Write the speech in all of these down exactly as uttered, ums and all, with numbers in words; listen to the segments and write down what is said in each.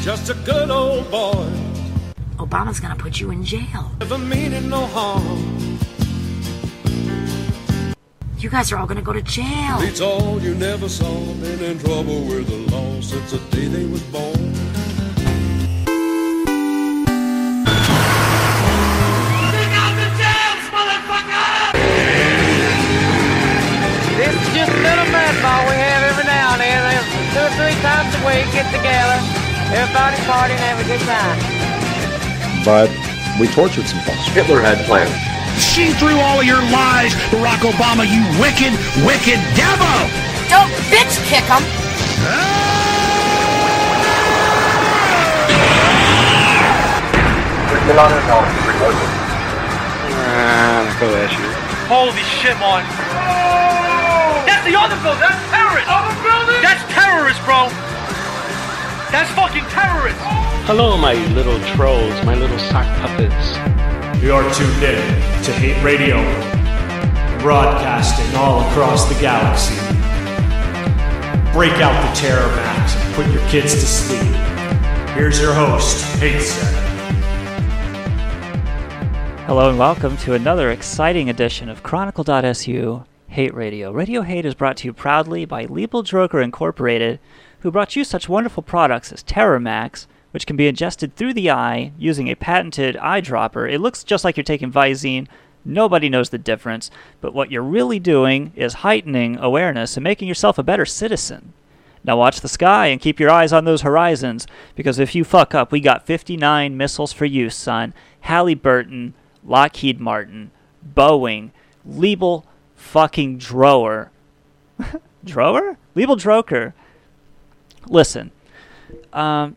just a good old boy. Obama's gonna put you in jail. Never meaning no harm. You guys are all gonna go to jail. It's all you never saw. Been in trouble with the law since the day they was born. This is just a little mud ball we have every now and then. Two or three times a week, get together, everybody party and have a good time. But we tortured some folks. Hitler had plans. See through all of your lies, Barack Obama, you wicked, wicked devil! Don't bitch kick him! Holy shit, Martin. That's the other building. That's terrorist. Other building? That's terrorist, bro. That's fucking terrorist. Hello, my little trolls, my little sock puppets. You are tuned in to Hate Radio, broadcasting all across the galaxy. Break out the Terror Max and put your kids to sleep. Here's your host, Hate Center. Hello and welcome to another exciting edition of Chronicle dot S U Hate Radio. Radio Hate is brought to you proudly by Legal Droker Incorporated, who brought you such wonderful products as Terror Max, which can be ingested through the eye using a patented eyedropper. It looks just like you're taking Visine. Nobody knows the difference, but what you're really doing is heightening awareness and making yourself a better citizen. Now watch the sky and keep your eyes on those horizons, because if you fuck up, we got fifty-nine missiles for you, son. Halliburton, Lockheed Martin, Boeing, Liebel fucking Drower. Drower? Liebel Droker. Listen, um...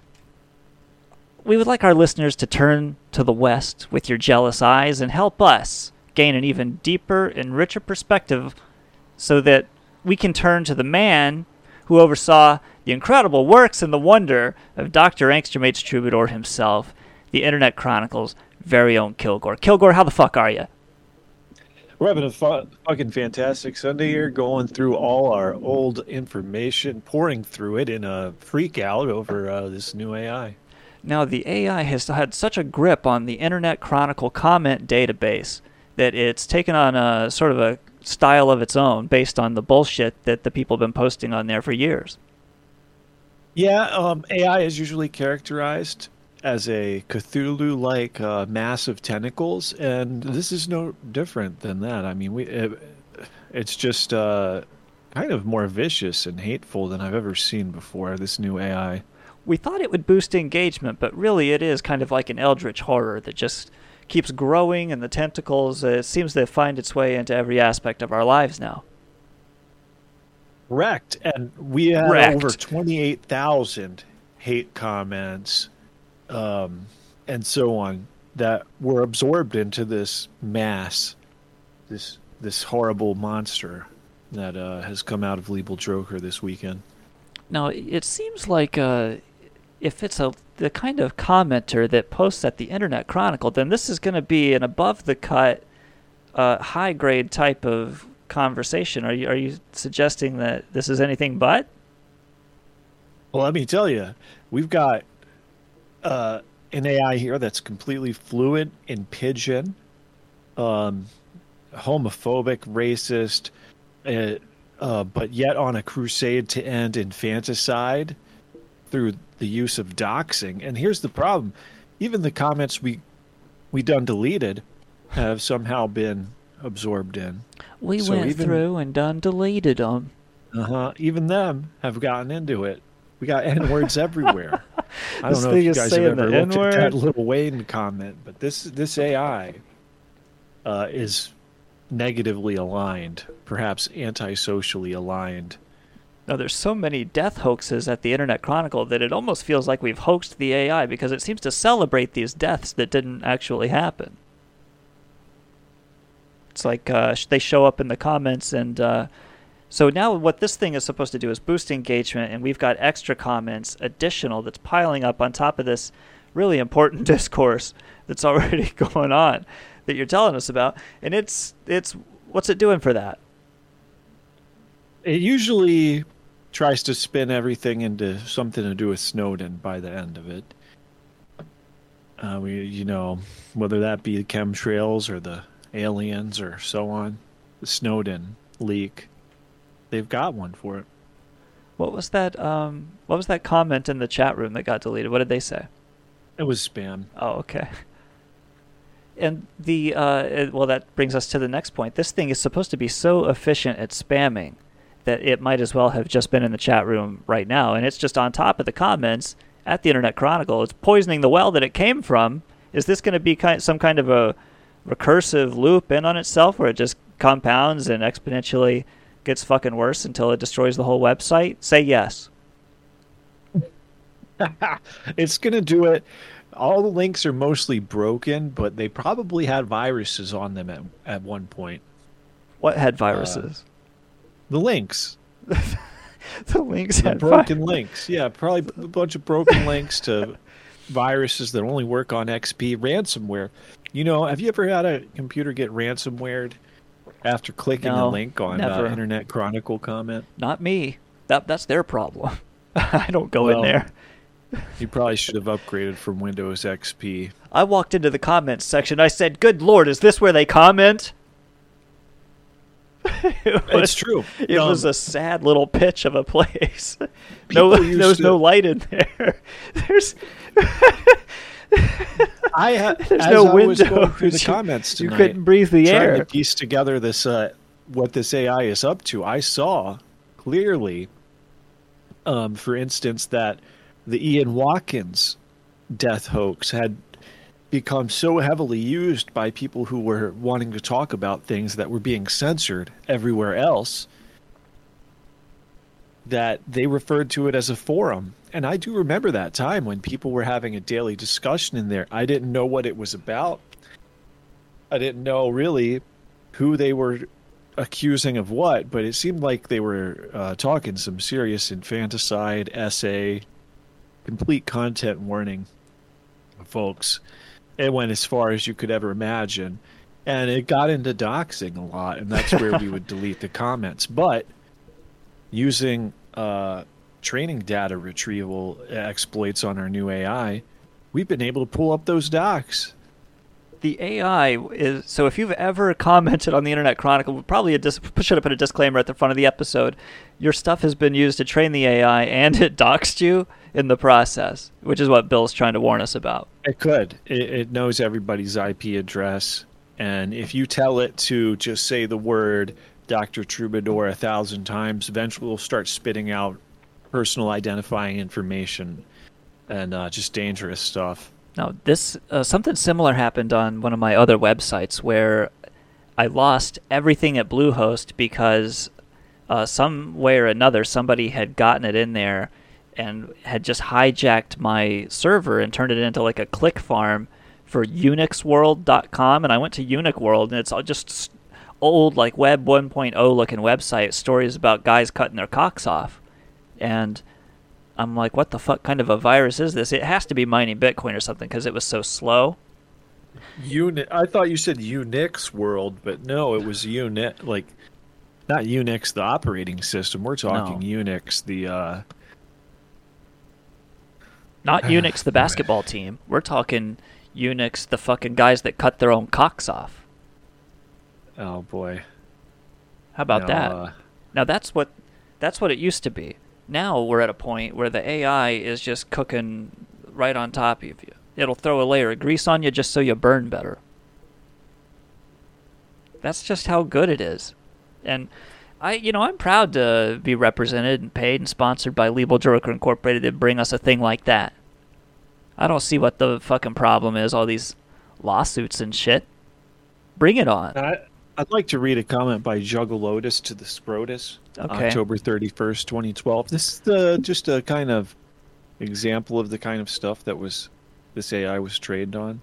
we would like our listeners to turn to the West with your jealous eyes and help us gain an even deeper and richer perspective so that we can turn to the man who oversaw the incredible works and the wonder of Doctor Angstrom H. Troubadour himself, the Internet Chronicle's very own Kilgore. Kilgore, how the fuck are you? We're having a fun, fucking fantastic Sunday here, going through all our old information, pouring through it in a freak out over uh, this new A I. Now, the A I has had such a grip on the Internet Chronicle comment database that it's taken on a sort of a style of its own based on the bullshit that the people have been posting on there for years. Yeah, um, A I is usually characterized as a Cthulhu-like uh, mass of tentacles, and this is no different than that. I mean, we it, it's just uh, kind of more vicious and hateful than I've ever seen before, this new A I. We thought it would boost engagement, but really it is kind of like an eldritch horror that just keeps growing, and the tentacles uh, seems to find its way into every aspect of our lives now. Correct. And we have Wrecked. over twenty-eight thousand hate comments um, and so on that were absorbed into this mass, this this horrible monster that uh, has come out of Legal Droker this weekend. Now, it seems like uh, if it's a the kind of commenter that posts at the Internet Chronicle, then this is going to be an above-the-cut, uh, high-grade type of conversation. Are you are you suggesting that this is anything but? Well, let me tell you, we've got uh, an A I here that's completely fluent in pidgin, um, homophobic, racist, uh, uh, but yet on a crusade to end infanticide through the use of doxing. And here's the problem. Even the comments we we done deleted have somehow been absorbed in. We so went even, through and done deleted them. Uh-huh. Even them have gotten into it. We got N-words everywhere. I This don't know thing if you is guys have saying ever the looked at N-word. that Lil Wayne comment, but this this A I uh, is negatively aligned, perhaps anti-socially aligned. Now, there's so many death hoaxes at the Internet Chronicle that it almost feels like we've hoaxed the A I because it seems to celebrate these deaths that didn't actually happen. It's like uh, sh- they show up in the comments, and uh, so now what this thing is supposed to do is boost engagement, and we've got extra comments, additional, that's piling up on top of this really important discourse that's already going on that you're telling us about, and it's it's what's it doing for that? It usually tries to spin everything into something to do with Snowden by the end of it. Uh, we, you know, whether that be the chemtrails or the aliens or so on, the Snowden leak, they've got one for it. What was that? Um, what was that comment in the chat room that got deleted? What did they say? It was spam. Oh, okay. And the uh, it, well, that brings us to the next point. This thing is supposed to be so efficient at spamming that it might as well have just been in the chat room right now, and it's just on top of the comments at the Internet Chronicle. It's poisoning the well that it came from. Is this going to be kind, some kind of a recursive loop in on itself where it just compounds and exponentially gets fucking worse until it destroys the whole website? Say yes. It's going to do it. All the links are mostly broken, but they probably had viruses on them at, at one point. What had viruses? Uh, the links. The links the had broken vi- links. Yeah, probably a bunch of broken links to viruses that only work on X P. Ransomware. You know, have you ever had a computer get ransomwared after clicking No, a link on uh, never. Internet Chronicle comment? Not me. That That's their problem. I don't go Well, in there. You probably should have upgraded from Windows X P. I walked into the comments section. I said, good Lord, is this where they comment? it was, It's true. It Um, was a sad little pitch of a place. No, people used there was to- no light in there. There's I ha- There's as no I was going windows. through the You- comments you tonight, couldn't breathe the trying air. to piece together this uh, what this A I is up to. I saw clearly, um, for instance, that the Ian Watkins death hoax had become so heavily used by people who were wanting to talk about things that were being censored everywhere else that they referred to it as a forum. And I do remember that time when people were having a daily discussion in there. I didn't know what it was about. I didn't know really who they were accusing of what, but it seemed like they were uh, talking some serious infanticide, essay, complete content warning, folks. It went as far as you could ever imagine. And it got into doxing a lot, and that's where we would delete the comments. But using uh, training data retrieval exploits on our new A I, we've been able to pull up those docs. The A I is, so if you've ever commented on the Internet Chronicle, probably a dis- should have put a disclaimer at the front of the episode. Your stuff has been used to train the A I, and it doxed you in the process, which is what Bill's trying to warn us about. It could. It, it knows everybody's I P address, and if you tell it to just say the word Doctor Troubadour a thousand times, eventually it'll start spitting out personal identifying information and uh, just dangerous stuff. Now, this uh, something similar happened on one of my other websites where I lost everything at Bluehost because uh, some way or another somebody had gotten it in there and had just hijacked my server and turned it into like a click farm for unix world dot com. And I went to Unix World, and it's all just old like Web one point oh looking website, stories about guys cutting their cocks off. And I'm like, what the fuck kind of a virus is this? It has to be mining Bitcoin or something because it was so slow. Uni- I thought you said Unix World, but no, it was Unix, like, not Unix, the operating system. We're talking No. Unix, the, uh... Not Unix, the basketball team. We're talking Unix, the fucking guys that cut their own cocks off. Oh, boy. How about No, that? uh, Now, that's what that's what it used to be. Now we're at a point where the A I is just cooking right on top of you. It'll throw a layer of grease on you just so you burn better. That's just how good it is. And I, you know, I'm proud to be represented and paid and sponsored by Liebel Drucker Incorporated to bring us a thing like that. I don't see what the fucking problem is, all these lawsuits and shit. Bring it on. I, I'd like to read a comment by Juggalotus to the Scrotus, Okay. October thirty-first, twenty twelve. This is the, just a kind of example of the kind of stuff that was this A I was trained on.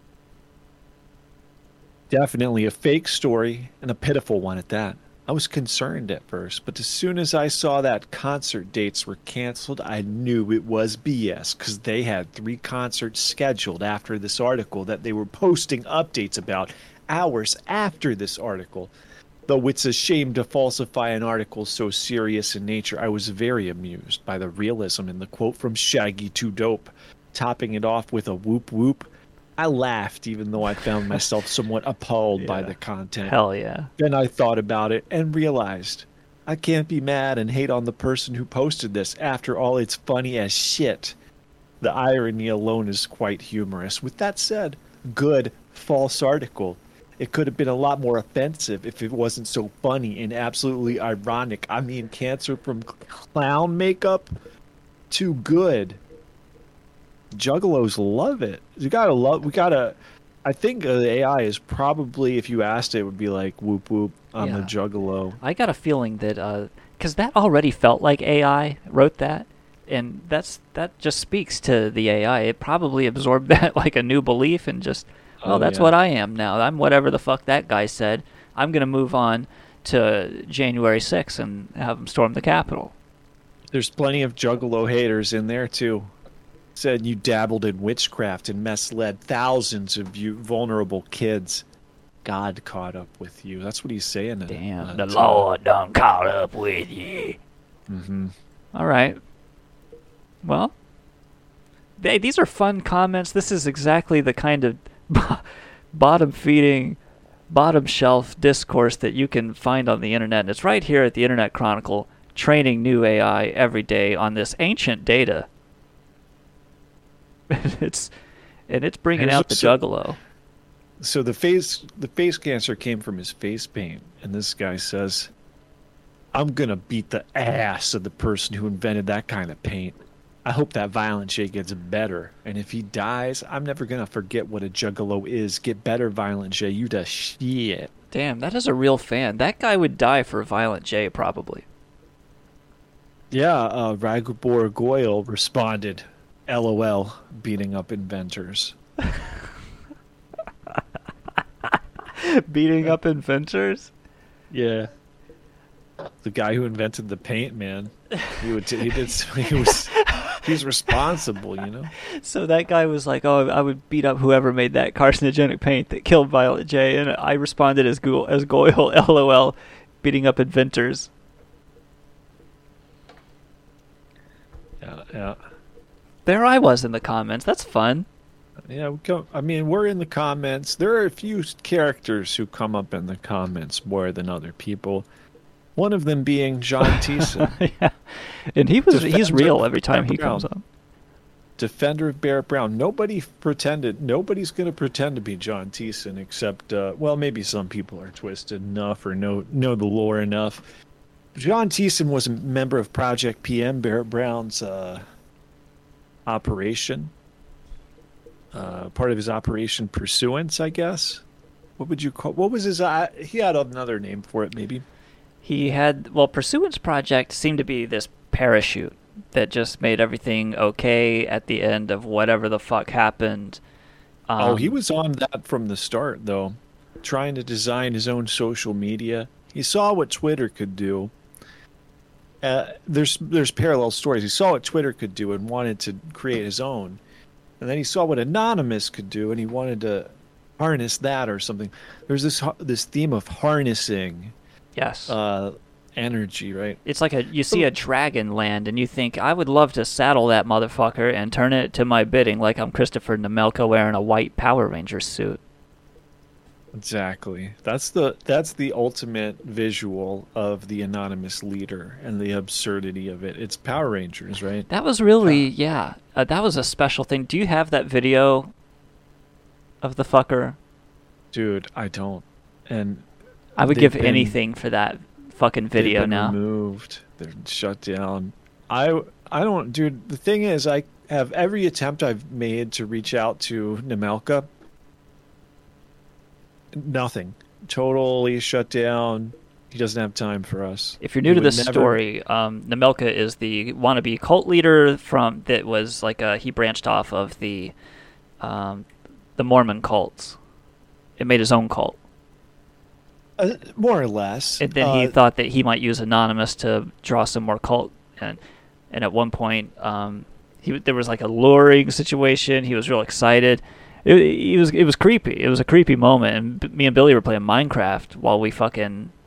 Definitely a fake story, and a pitiful one at that. I was concerned at first, but as soon as I saw that concert dates were canceled, I knew it was B S, because they had three concerts scheduled after this article that they were posting updates about hours after this article. Though it's a shame to falsify an article so serious in nature, I was very amused by the realism in the quote from Shaggy Two Dope, topping it off with a whoop whoop. I laughed even though I found myself somewhat appalled Yeah. by the content. Hell yeah. Then I thought about it and realized I can't be mad and hate on the person who posted this. After all, it's funny as shit. The irony alone is quite humorous. With that said, good false article. It could have been a lot more offensive if it wasn't so funny and absolutely ironic. I mean, cancer from clown makeup? Too good. Juggalos love it. You gotta love. We gotta. I think uh, the A I is probably, if you asked it, would be like whoop whoop. I'm Yeah. a juggalo. I got a feeling that because that already felt like A I wrote that, and that's that just speaks to the A I. It probably absorbed that like a new belief and just, oh, Oh, that's yeah. what I am now. I'm whatever the fuck that guy said. I'm gonna move on to January sixth and have him storm the Capitol. There's plenty of juggalo haters in there too. Said you dabbled in witchcraft and misled thousands of you vulnerable kids. God caught up with you. That's what he's saying. uh, Damn, uh, the to- Lord done caught up with you. Mhm. All right. Well, they, these are fun comments. This is exactly the kind of bottom feeding, bottom shelf discourse that you can find on the internet. And it's right here at the Internet Chronicle, training new A I every day on this ancient data. it's and it's bringing Here's out the so- juggalo. So the face the face cancer came from his face paint, and this guy says, I'm gonna beat the ass of the person who invented that kind of paint. I hope that Violent J gets better, and if he dies, I'm never gonna forget what a juggalo is. Get better, Violent J, you the shit. Damn, that is a real fan. That guy would die for Violent J, probably. Yeah, uh, Ragubor Goyle responded, LOL, beating up inventors. Beating up inventors? Yeah. The guy who invented the paint, man. He would. T- he did. He was. He's responsible, you know. So that guy was like, "Oh, I would beat up whoever made that carcinogenic paint that killed Violet J," and I responded as Go- as Goyle, LOL, beating up inventors. Yeah, yeah, There I was in the comments. That's fun. yeah. We come, I mean, we're in the comments. There are a few characters who come up in the comments more than other people. One of them being John Thiessen. Yeah, and he was he's Defender real of every time he Barrett comes Brown. up. Defender of Barrett Brown. Nobody pretended. Nobody's going to pretend to be John Thiessen except, uh, well, maybe some people are twisted enough or know know the lore enough. John Thiessen was a member of Project P M, Barrett Brown's uh, operation. Uh, part of his Operation Pursuance, I guess. What would you call? What was his? Uh, he had another name for it, maybe. He had well, Pursuance Project seemed to be this parachute that just made everything okay at the end of whatever the fuck happened. Um, oh, he was on that from the start, though, trying to design his own social media. He saw what Twitter could do. Uh, there's there's parallel stories. He saw what Twitter could do and wanted to create his own, and then he saw what Anonymous could do and he wanted to harness that or something. There's this this theme of harnessing. Yes. Uh, energy, right? It's like a you see a dragon land and you think I would love to saddle that motherfucker and turn it to my bidding like I'm Christopher Nemelka wearing a white Power Ranger suit. Exactly. That's the that's the ultimate visual of the anonymous leader and the absurdity of it. It's Power Rangers, right? That was really yeah. Uh, that was a special thing. Do you have that video of the fucker? Dude, I don't. And I would they've give been- anything for that fucking video they've been now. Removed. They're shut down. I I don't, dude. The thing is, I have every attempt I've made to reach out to Nemelka. Nothing. Totally shut down. He doesn't have time for us. If you're new He to would this never- story, um, Nemelka is the wannabe cult leader from that was like a, he branched off of the um, the Mormon cults. It made his own cult. Uh, more or less. And then he Uh, thought that he might use Anonymous to draw some more cult. And and at one point, um, he there was like a luring situation. He was real excited. It, it was it was creepy. It was a creepy moment. And B- me and Billy were playing Minecraft while we fucking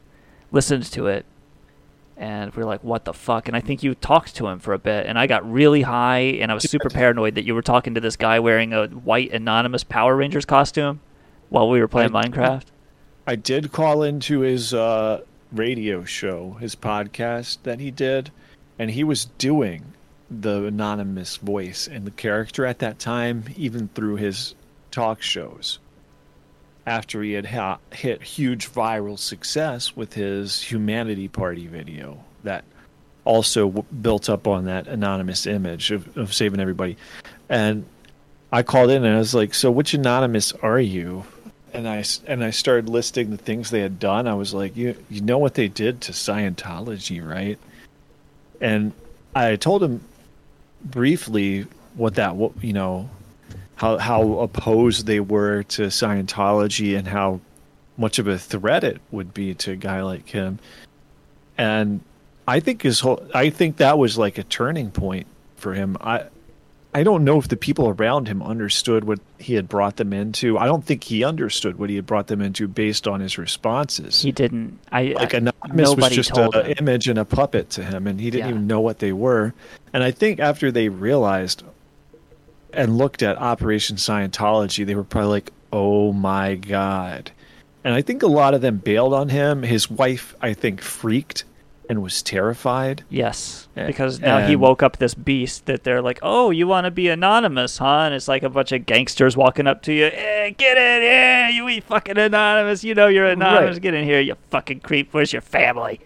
listened to it, and we were like, what the fuck? And I think you talked to him for a bit, and I got really high, and I was super paranoid that you were talking to this guy wearing a white anonymous Power Rangers costume while we were playing I, Minecraft. I did call into his uh, radio show, his podcast that he did, and he was doing the anonymous voice and the character at that time, even through his talk shows. After he had ha- hit huge viral success with his Humanity Party video that also w- built up on that anonymous image of, of saving everybody. And I called in and I was like, so which anonymous are you? And I, and I started listing the things they had done. I was like, you, you know what they did to Scientology, right? And I told him briefly what that, you know, how how opposed they were to Scientology and how much of a threat it would be to a guy like him. And I think his whole I think that was like a turning point for him. I I don't know if the people around him understood what he had brought them into. I don't think he understood what he had brought them into based on his responses. He didn't. I like I, Anonymous was just an image and a puppet to him, and he didn't yeah. even know what they were. And I think after they realized and looked at Operation Scientology, they were probably like, oh my God. And I think a lot of them bailed on him. His wife, I think, freaked and was terrified. Yes, because now and, he woke up this beast that they're like, oh, you want to be anonymous, huh? And it's like a bunch of gangsters walking up to you. Eh, get in here, you eat fucking anonymous. You know you're anonymous. Right. Get in here, you fucking creep. Where's your family?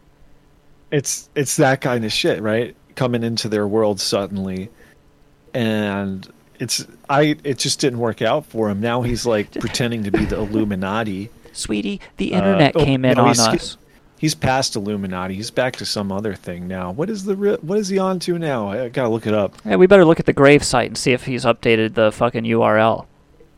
It's it's that kind of shit, right? Coming into their world suddenly. And it's I it just didn't work out for him. Now he's like pretending to be the Illuminati. Sweetie, the internet uh, came oh, in no, on he's, us. He's past Illuminati. He's back to some other thing now. What is the what is he on to now? I gotta look it up. Yeah, we better look at the grave site and see if he's updated the fucking U R L.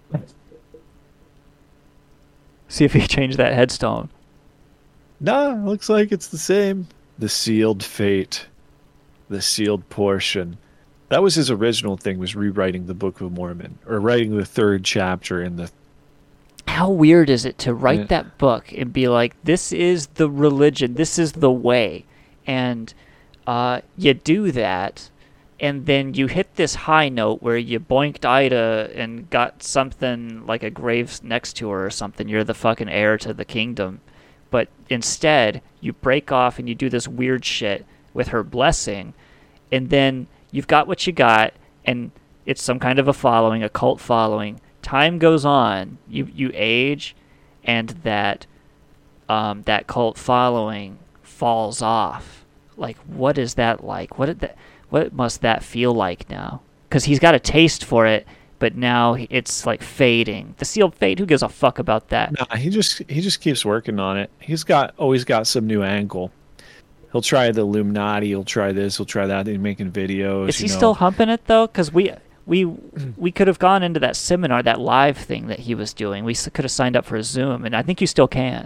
See if he changed that headstone. Nah, looks like it's the same. The sealed fate. The sealed portion. That was his original thing, was rewriting the Book of Mormon, or writing the third chapter in the... How weird is it to write yeah. that book and be like, this is the religion, this is the way, and uh, you do that, and then you hit this high note where you boinked Ida and got something like a grave next to her or something, you're the fucking heir to the kingdom, but instead, you break off and you do this weird shit with her blessing, and then... You've got what you got, and it's some kind of a following, a cult following. Time goes on, you you age, and that um, that cult following falls off. Like, what is that like? What did that? What must that feel like now? Because he's got a taste for it, but now it's like fading. The sealed fate. Who gives a fuck about that? Nah, he just he just keeps working on it. He's got always got some new angle. He'll try the Illuminati. He'll try this. He'll try that. He's making videos. Is he you know. still humping it though? Because we we we could have gone into that seminar, that live thing that he was doing. We could have signed up for a Zoom, and I think you still can.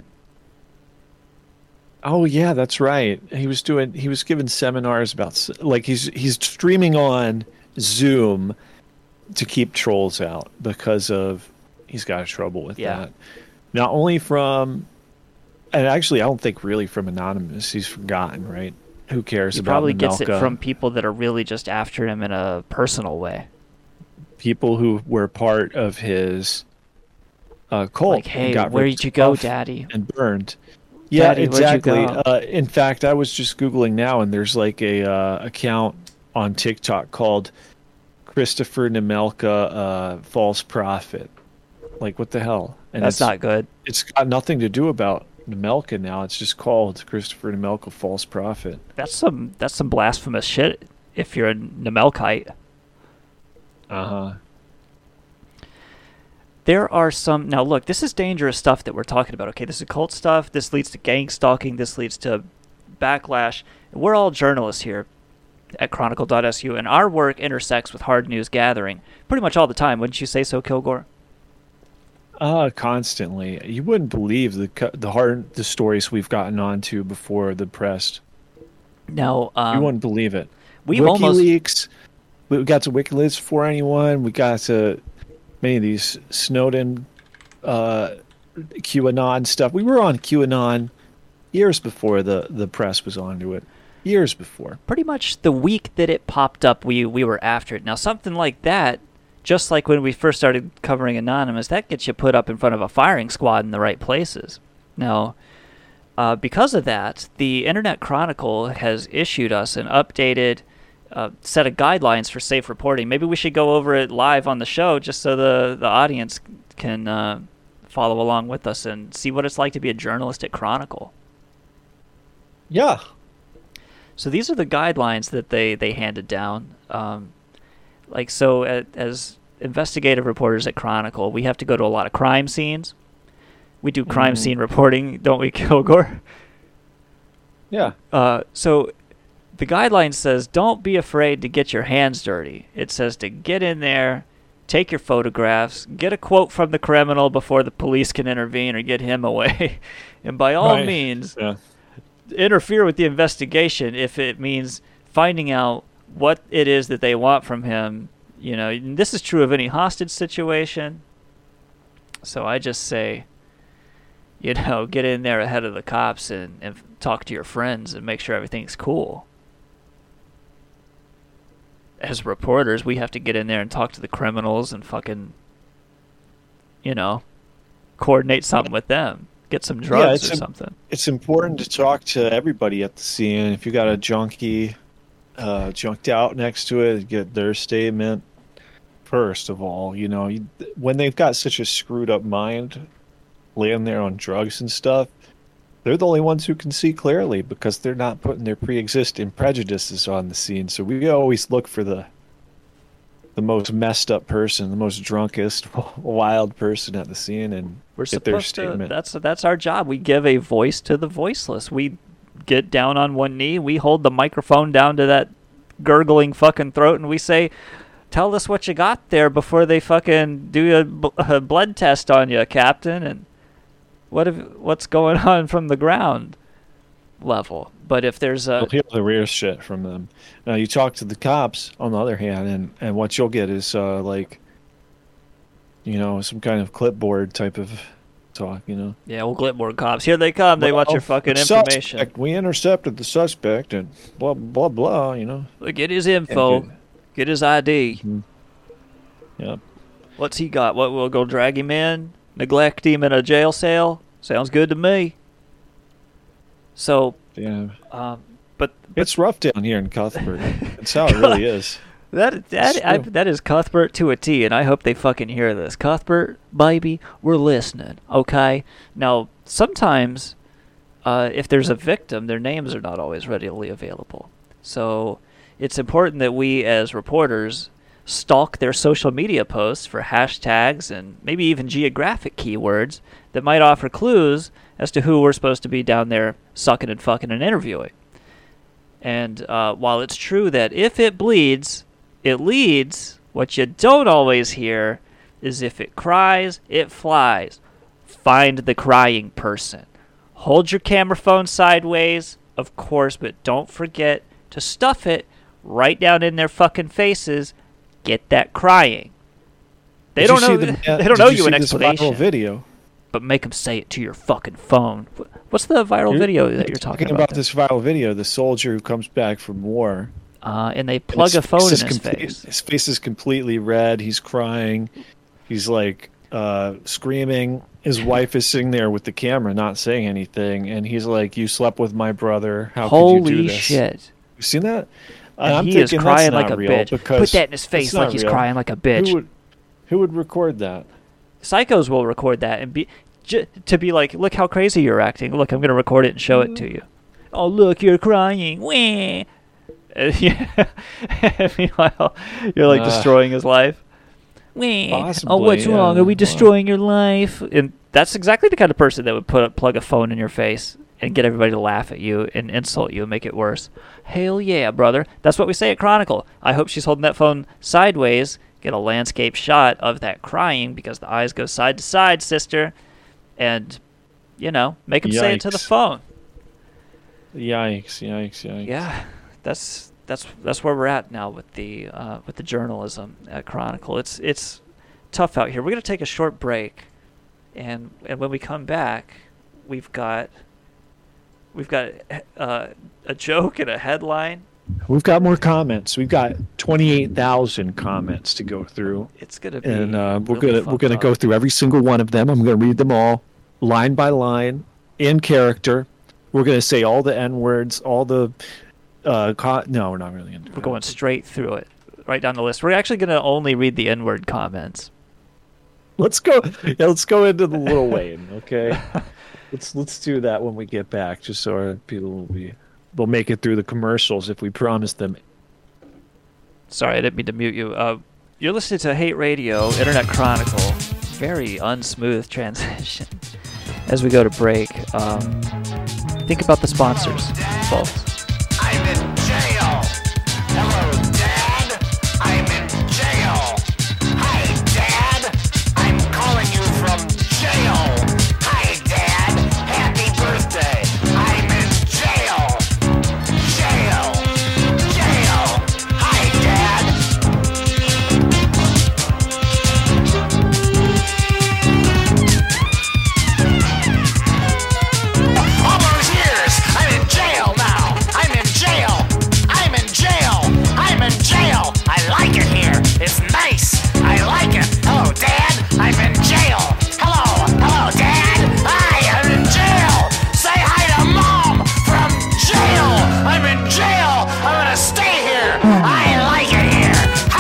Oh yeah, that's right. He was doing. He was giving seminars about like he's he's streaming on Zoom to keep trolls out because of he's got trouble with yeah. that. Not only from. And actually, I don't think really from Anonymous. He's forgotten, right? Who cares he about probably Nemelka? Gets it from people that are really just after him in a personal way. People who were part of his uh, cult. Like, hey, got where did you go, Daddy? And burned. Yeah, Daddy, exactly. Where'd you go? Uh, in fact, I was just Googling now, and there's like a uh, account on TikTok called Christopher Nemelka uh, False Prophet. Like, what the hell? And That's not good. It's got nothing to do about Nemelka now. It's just called Christopher Nemelka False Prophet. That's some that's some blasphemous shit if you're a Nemelkite. Uh-huh. There are some... Now, look, this is dangerous stuff that we're talking about, okay? This is cult stuff. This leads to gang stalking. This leads to backlash. We're all journalists here at Chronicle dot S U, and our work intersects with hard news gathering pretty much all the time. Wouldn't you say so, Kilgore? Uh, constantly. You wouldn't believe the the hard the stories we've gotten onto before the press. No, um, you wouldn't believe it. We've WikiLeaks. almost We got to WikiLeaks before anyone. We got to many of these Snowden, uh, QAnon stuff. We were on QAnon years before the, the press was onto it. Years before. Pretty much the week that it popped up, we, we were after it. Now, something like that, just like when we first started covering Anonymous, that gets you put up in front of a firing squad in the right places. Now, uh, because of that, the Internet Chronicle has issued us an updated uh, set of guidelines for safe reporting. Maybe we should go over it live on the show just so the, the audience can uh, follow along with us and see what it's like to be a journalistic chronicle. Yeah. So these are the guidelines that they, they handed down. Um, like, so at, as investigative reporters at Chronicle, we have to go to a lot of crime scenes. We do crime mm. scene reporting, don't we, Kilgore? Yeah. Uh, so the guideline says don't be afraid to get your hands dirty. It says to get in there, take your photographs, get a quote from the criminal before the police can intervene or get him away. And by all right. means, yeah. interfere with the investigation if it means finding out what it is that they want from him. You know, and this is true of any hostage situation. So I just say, you know, get in there ahead of the cops and, and talk to your friends and make sure everything's cool. As reporters, we have to get in there and talk to the criminals and fucking, you know, coordinate something with them. Get some drugs yeah, or im- something. It's important to talk to everybody at the scene. If you got a junkie uh, junked out next to it, get their statement first of all. You know, you, when they've got such a screwed up mind, laying there on drugs and stuff, they're the only ones who can see clearly because they're not putting their pre-existing prejudices on the scene. So we always look for the the most messed up person, the most drunkest, wild person at the scene, and We're get their supposed statement. to. That's that's our job. We give a voice to the voiceless. We get down on one knee. We hold the microphone down to that gurgling fucking throat, and we say, "Tell us what you got there before they fucking do a, b- a blood test on you, Captain." And what if, what's going on from the ground level? But if there's a You'll hear the real shit from them. Now you talk to the cops, on the other hand, and, and what you'll get is uh, like, you know, some kind of clipboard type of talk. You know. Yeah, we'll clipboard cops. Here they come. They want your fucking the information. Suspect, we intercepted the suspect and blah blah blah. You know. Look, get his info. Get, get his I D. Mm-hmm. Yep. What's he got? What, we'll go drag him in? Neglect him in a jail cell? Sounds good to me. So, yeah, um, but, but it's rough down here in Cuthbert. That's how it really is. That that I, that is Cuthbert to a T, and I hope they fucking hear this. Cuthbert, baby, we're listening. Okay. Now, sometimes, uh, if there's a victim, their names are not always readily available. So, it's important that we as reporters stalk their social media posts for hashtags and maybe even geographic keywords that might offer clues as to who we're supposed to be down there sucking and fucking and interviewing. And uh, while it's true that if it bleeds, it leads, what you don't always hear is if it cries, it flies. Find the crying person. Hold your camera phone sideways, of course, but don't forget to stuff it right down in their fucking faces. Get that crying. They Did don't you know. see the- They uh, don't did know you you an see this explanation. viral video? But make them say it to your fucking phone. What's the viral You're video that you're talking, about? about? This viral video, the soldier who comes back from war, Uh, and they plug and a phone in is his complete- face. His face is completely red. He's crying. He's like uh, screaming. His wife is sitting there with the camera, not saying anything, and he's like, "You slept with my brother. How Holy could you do this?" shit! You seen that? And I'm he is thinking crying that's like not a real bitch. because Put that in his it's face not like he's real. crying like a bitch. Who would, who would record that? Psychos will record that and be j- to be like, look how crazy you're acting. Look, I'm going to record it and show it to you. Oh, look, you're crying. Wah. And yeah. Meanwhile, you're like Uh, destroying his life. Wah. Possibly, Oh, what's yeah. wrong? Are we Well. destroying your life? And that's exactly the kind of person that would put a, plug a phone in your face and get everybody to laugh at you and insult you and make it worse. Hell yeah, brother. That's what we say at Chronicle. I hope she's holding that phone sideways. Get a landscape shot of that crying because the eyes go side to side, sister. And, you know, make them say it to the Yikes. phone. Yikes! Yikes! Yikes! Yeah, that's that's that's where we're at now with the uh, with the journalism at Chronicle. It's it's tough out here. We're gonna take a short break, and and when we come back, we've got We've got uh, a joke and a headline. We've got more comments. We've got twenty-eight thousand comments to go through. It's gonna be, and uh, we're really gonna we're gonna up. go through every single one of them. I'm gonna read them all, line by line, in character. We're gonna say all the N words, all the. Uh, co- no, we're not really gonna do We're that. going straight through it, right down the list. We're actually gonna only read the N-word comments. Let's go. Yeah, let's go into the Lil Wayne. Okay, let's let's do that when we get back, just so our people will be. They'll make it through the commercials if we promise them. Sorry, I didn't mean to mute you. Uh, you're listening to Hate Radio, Internet Chronicle. Very unsmooth transition. As we go to break, um, think about the sponsors, folks. I'm in jail. Hello, Dad. I'm in jail. Hi, Dad. I'm calling you from jail. Hi, Dad. Happy birthday. I'm in jail. Jail. Jail. Hi, Dad. All those years, I'm in jail now. I'm in jail. I'm in jail. I'm in jail. I like it here. It's nice. I like it. Hello, Dad. I'm in jail. Hello. Hello, Dad. Hi, I'm in jail. Say hi to Mom from jail. I'm in jail. I'm gonna stay here. I like it here.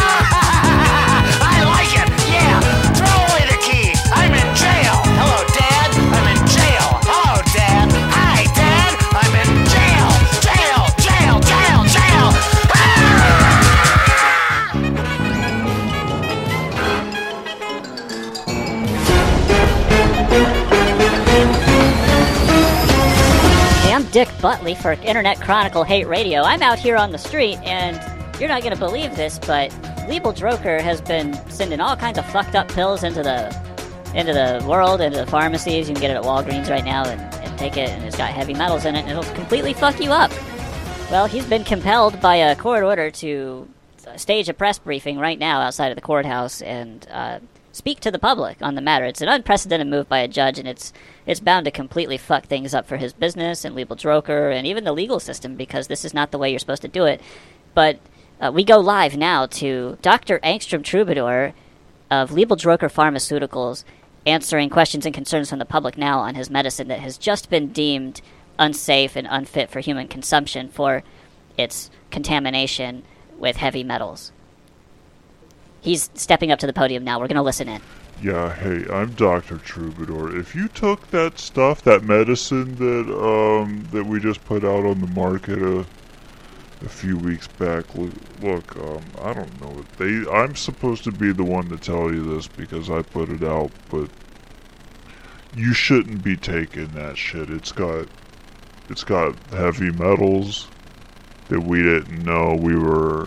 I like it. Yeah. Throw away the key. I'm in jail. Hello, Dad. I'm in jail. Hello, Dad. Hi, Dad. I'm in jail. Jail. Jail. Jail. Jail. Hey, I'm Dick Butley for Internet Chronicle Hate Radio. I'm out here on the street, and you're not going to believe this, but Liebel Droker has been sending all kinds of fucked up pills into the into the world, into the pharmacies. You can get it at Walgreens right now and, and take it, and it's got heavy metals in it, and it'll completely fuck you up. Well, he's been compelled by a court order to stage a press briefing right now outside of the courthouse and uh, speak to the public on the matter. It's an unprecedented move by a judge, and it's it's bound to completely fuck things up for his business and Liebel Droker and even the legal system, because this is not the way you're supposed to do it. But uh, we go live now to Doctor Angstrom Troubadour of Liebel Droker Pharmaceuticals, answering questions and concerns from the public now on his medicine that has just been deemed unsafe and unfit for human consumption for its contamination with heavy metals. He's stepping up to the podium now. We're going to listen in. Yeah, hey, I'm Doctor Troubadour. If you took that stuff, that medicine that um that we just put out on the market a a few weeks back, look, look um, I don't know. They, I'm supposed to be the one to tell you this because I put it out, but you shouldn't be taking that shit. It's got it's got heavy metals that we didn't know we were.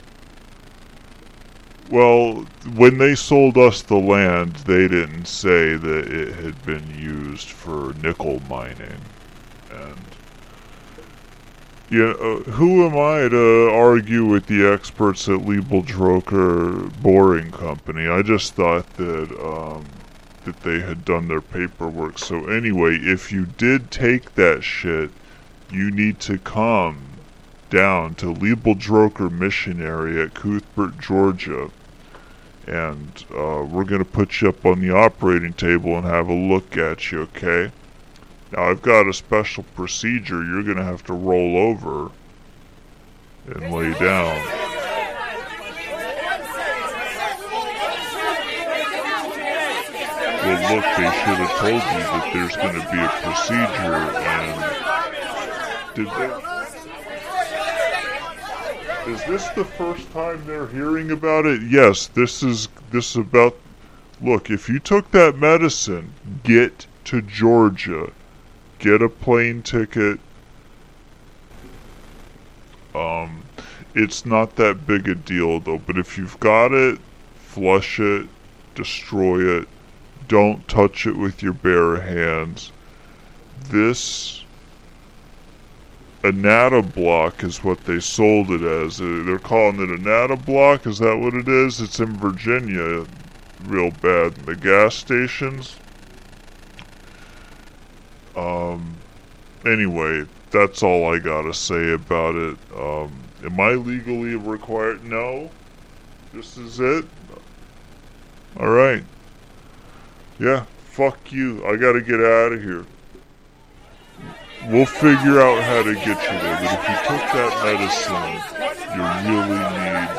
Well, when they sold us the land, they didn't say that it had been used for nickel mining. And, you know, uh, who am I to argue with the experts at Liebel Droker Boring Company? I just thought that, um, that they had done their paperwork. So anyway, if you did take that shit, you need to come down to Liebel Droker Missionary at Cuthbert, Georgia, and uh, we're going to put you up on the operating table and have a look at you, okay? Now, I've got a special procedure. You're going to have to roll over and lay down. Well, look, they should have told you that there's going to be a procedure, and did they... Is this the first time they're hearing about it? Yes, this is this is about... Look, if you took that medicine, get to Georgia. Get a plane ticket. Um, it's not that big a deal, though. But if you've got it, flush it, destroy it. Don't touch it with your bare hands. This... Anatablock is what they sold it as. Uh, they're calling it Anatablock. Is that what it is? It's in Virginia, real bad. In the gas stations. Um, anyway, that's all I gotta say about it. Um, am I legally required? No. This is it? Alright. Yeah, fuck you. I gotta get out of here. We'll figure out how to get you there, but if you took that medicine, you really need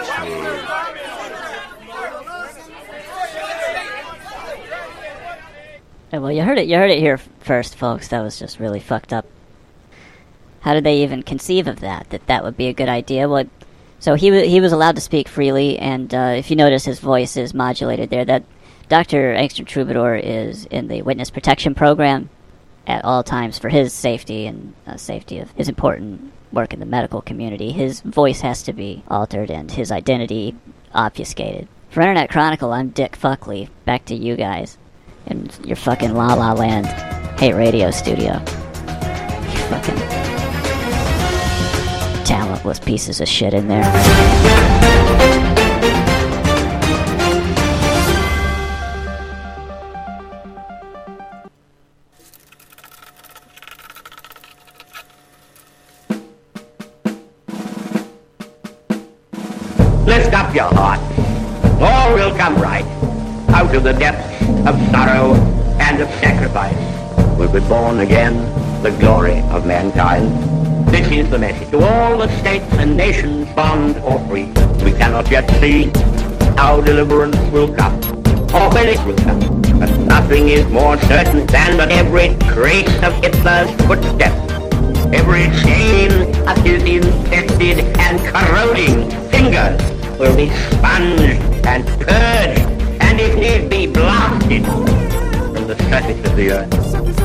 to... Well, you heard it. You heard it here first, folks. That was just really fucked up. How did they even conceive of that? That that would be a good idea? Well, so he w- he was allowed to speak freely, and uh, if you notice, his voice is modulated there. That Doctor Angstrom Troubadour is in the witness protection program at all times for his safety and uh, safety of his important work in the medical community. His voice has to be altered and his identity obfuscated. For Internet Chronicle, I'm Dick Fuckley. Back to you guys in your fucking La La Land Hate Radio studio. You fucking talentless pieces of shit in there. Lift up your heart. All will come right. Out of the depths of sorrow and of sacrifice will be born again the glory of mankind. This is the message to all the states and nations, bond or free. We cannot yet see how deliverance will come, or when it will come. But nothing is more certain than that every trace of Hitler's footsteps, every chain of his infected and corroding fingers will be sponged and purged, and if need be, blasted from the surface of the earth.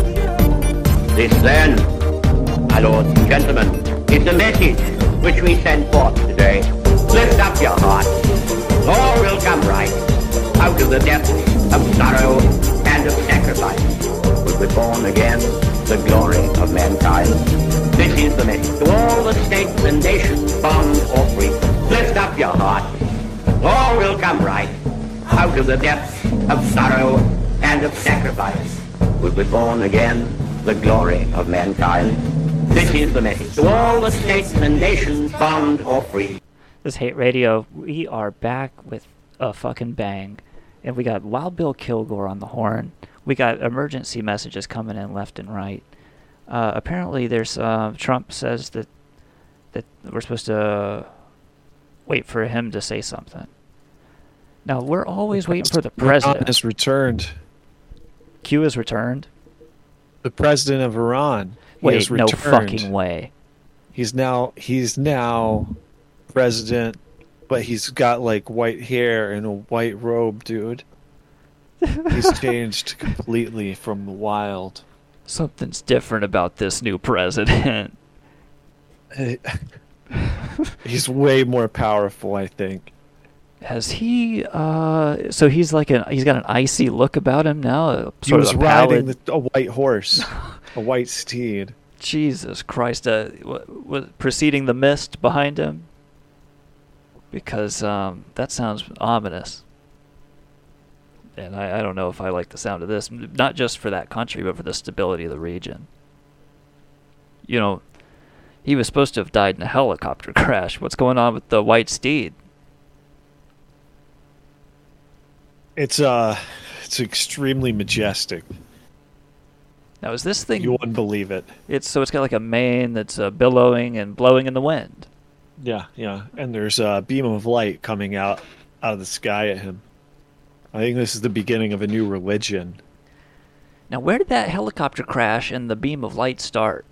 This then, my lords and gentlemen, is the message which we send forth today. Lift up your heart. All will come right. Out of the depths of sorrow and of sacrifice will be born again the glory of mankind. This is the message to all the states and nations, bond or free. Lift up your heart. All will come right. Out of the depths of sorrow and of sacrifice will be born again the glory of mankind. This is the message to all the states and nations, bond or free. This Hate Radio, we are back with a fucking bang. And we got Wild Bill Kilgore on the horn. We got emergency messages coming in left and right. Uh, apparently there's, uh, Trump says that that we're supposed to wait for him to say something. Now, we're always waiting for the president. Iran has returned. Q has returned? The president of Iran. He Wait, has no returned. fucking way. He's now he's now president, but he's got like white hair and a white robe, dude. He's changed completely from the wild. Something's different about this new president. He's way more powerful, I think. Has he? Uh, so he's like an he's got an icy look about him now. Sort He was of a riding pallid... the, a white horse, a white steed. Jesus Christ! Uh, was preceding the mist behind him? Because um, that sounds ominous. And I, I don't know if I like the sound of this, not just for that country, but for the stability of the region. You know, he was supposed to have died in a helicopter crash. What's going on with the white steed? It's uh, it's extremely majestic. Now, is this thing... You wouldn't believe it. It's so it's got like a mane that's uh, billowing and blowing in the wind. Yeah, yeah. And there's a beam of light coming out out of the sky at him. I think this is the beginning of a new religion. Now, where did that helicopter crash and the beam of light start?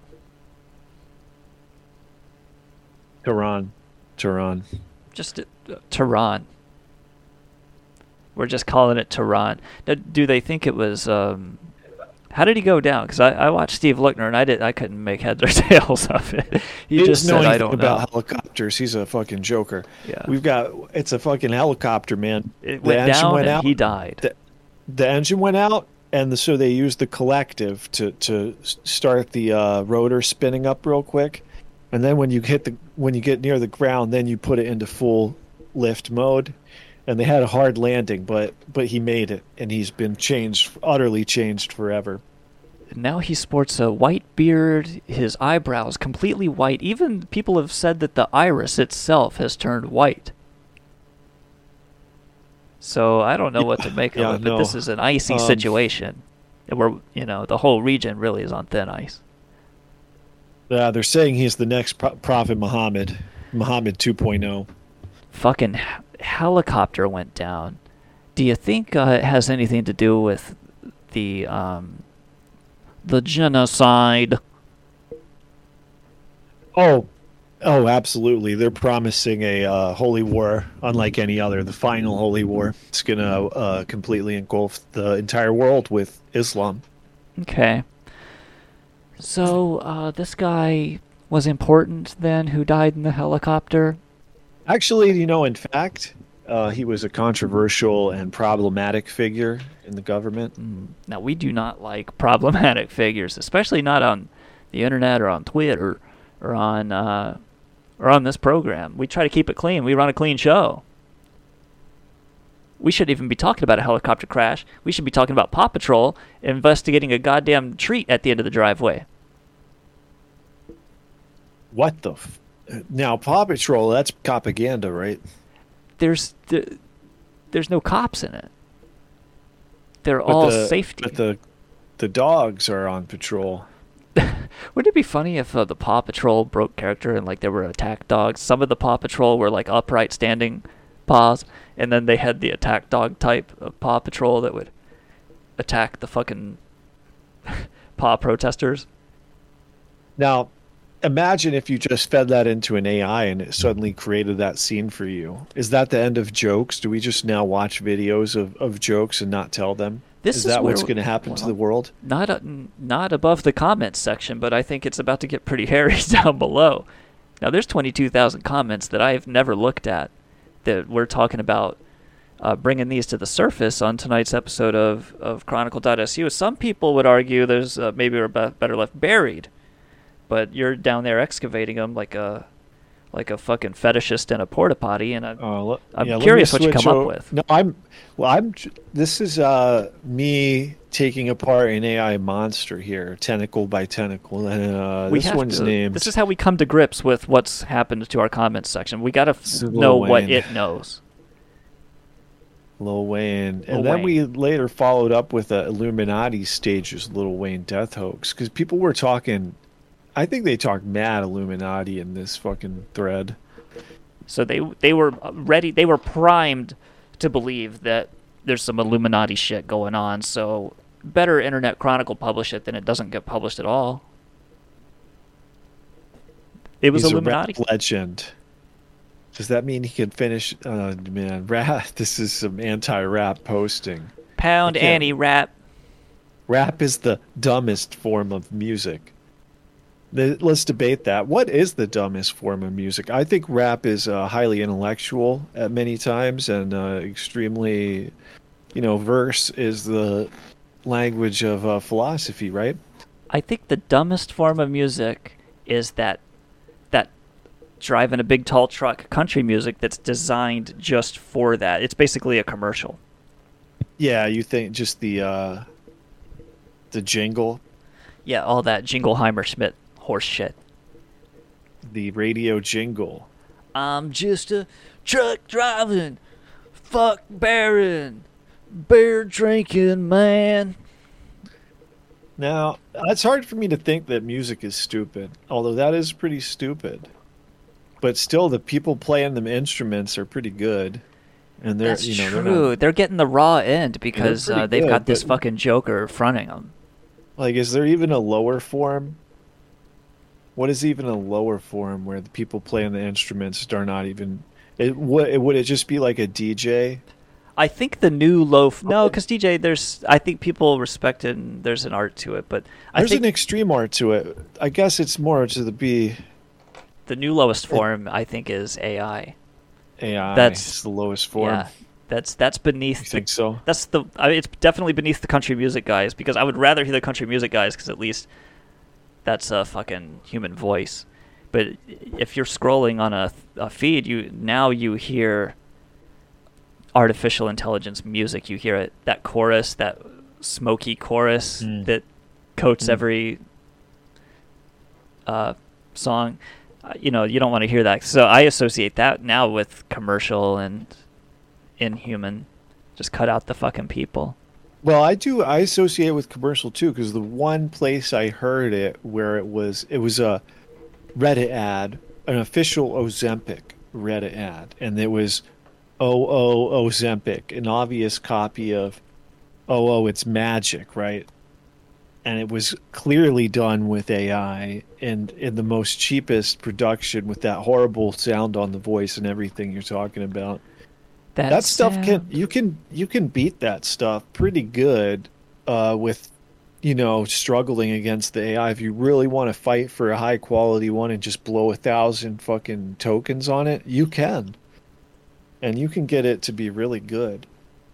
Tehran. Tehran. Just uh, Tehran. We're just calling it Tehran. Now, do they think it was... Um, how did he go down? Because I, I watched Steve Lookner and I did I couldn't make heads or tails of it. He, he just doesn't said, know I anything don't about know. helicopters. He's a fucking joker. Yeah. We've got... It's a fucking helicopter, man. It the went engine down went and out. he died. The, the engine went out, and the, so they used the collective to, to start the uh, rotor spinning up real quick. And then when you hit the when you get near the ground, then you put it into full lift mode. And they had a hard landing, but but he made it, and he's been changed, utterly changed forever. Now he sports a white beard, his eyebrows completely white. Even people have said that the iris itself has turned white. So I don't know what to make Yeah, of it, but no. this is an icy Um, situation. Where, you know, the whole region really is on thin ice. Yeah, they're saying he's the next pro- Prophet Muhammad, Muhammad two point oh. Fucking h- helicopter went down. Do you think uh, it has anything to do with the um, the genocide? Oh, oh, absolutely. They're promising a uh, holy war unlike any other, the final holy war. It's going to uh, completely engulf the entire world with Islam. Okay. So, uh, this guy was important then, who died in the helicopter? Actually, you know, in fact, uh, he was a controversial and problematic figure in the government. Now, we do not like problematic figures, especially not on the internet or on Twitter or on uh, or on this program. We try to keep it clean. We run a clean show. We shouldn't even be talking about a helicopter crash. We should be talking about Paw Patrol investigating a goddamn treat at the end of the driveway. What the... F- now, Paw Patrol, that's propaganda, right? There's th- there's no cops in it. They're But all the, safety. But the, the dogs are on patrol. Wouldn't it be funny if uh, the Paw Patrol broke character and like there were attack dogs? Some of the Paw Patrol were like upright standing paws, and then they had the attack dog type of Paw Patrol that would attack the fucking paw protesters. Now, imagine if you just fed that into an A I and it suddenly created that scene for you. Is that the end of jokes? Do we just now watch videos of, of jokes and not tell them? This is is that what's where- going to happen to the world? Not a, not above the comments section, but I think it's about to get pretty hairy down below. Now, there's twenty-two thousand comments that I've never looked at that we're talking about uh, bringing these to the surface on tonight's episode of, of Chronicle dot S U. Some people would argue there's uh, maybe are be- better left buried, but you're down there excavating them like a like a fucking fetishist in a porta potty, and I'm, Uh, le- I'm yeah, let me curious what you switch come o- up with. No, I'm. Well, I'm. j- This is uh me taking apart an A I monster here, tentacle by tentacle, and uh, We this have one's to- named. This is how we come to grips with what's happened to our comments section. We gotta f- This is know Lil what Wayne. it knows. Lil Wayne, and Lil then Wayne. we later followed up with a Illuminati stages Lil Wayne death hoax because people were talking. I think they talked mad Illuminati in this fucking thread. So they they were ready. They were primed to believe that there's some Illuminati shit going on. So better Internet Chronicle publish it than it doesn't get published at all. It was He's Illuminati. a rap legend. Does that mean he can finish? Uh, man, rap. This is some anti-rap posting. Pound I can't- anti-rap. Rap is the dumbest form of music. The- Let's debate that. What is the dumbest form of music? I think rap is uh, highly intellectual at many times and uh, extremely, you know, verse is the language of uh, philosophy, right? I think the dumbest form of music is that that driving a big tall truck country music that's designed just for that. It's basically a commercial. Yeah, you think just the uh, the jingle, Yeah, all that Jingleheimer Schmidt horse shit. the radio jingle. I'm just a truck driving, fuck baron, beer drinking man. Now, it's hard for me to think that music is stupid, although that is pretty stupid. But still, the people playing them instruments are pretty good, and they're That's you know true. they're not, They're getting the raw end because pretty uh, they've good, got this but- fucking Joker fronting them. like. Is there even a lower form? What is even a lower form where the people playing the instruments are not even? It would would it just be like a D J? I think the new low f- no, because D J, there's I think people respect it and there's an art to it, but I There's think an extreme art to it. I guess it's more to the be the new lowest form I think is A I. A I. That's It's the lowest form. Yeah, that's that's beneath. You the, think so? That's the. I mean, it's definitely beneath the country music guys because I would rather hear the country music guys because at least that's a fucking human voice. But if you're scrolling on a, a feed, you now you hear artificial intelligence music. You hear it that chorus, that smoky chorus Mm. that coats every uh, song. Uh, you know, you don't want to hear that. So I associate that now with commercial and inhuman. Just cut out the fucking people. Well, I do. I associate it with commercial too, because the one place I heard it where it was, it was a Reddit ad, an official Ozempic Reddit ad, and it was "Oh oh Ozempic," an obvious copy of "Oh oh it's magic," right? And it was clearly done with A I and in the most cheapest production with that horrible sound on the voice and everything you're talking about. That, that stuff sound. can you can you can beat that stuff pretty good uh, with, you know, struggling against the A I. If you really want to fight for a high quality one and just blow a thousand fucking tokens on it, you can, and you can get it to be really good.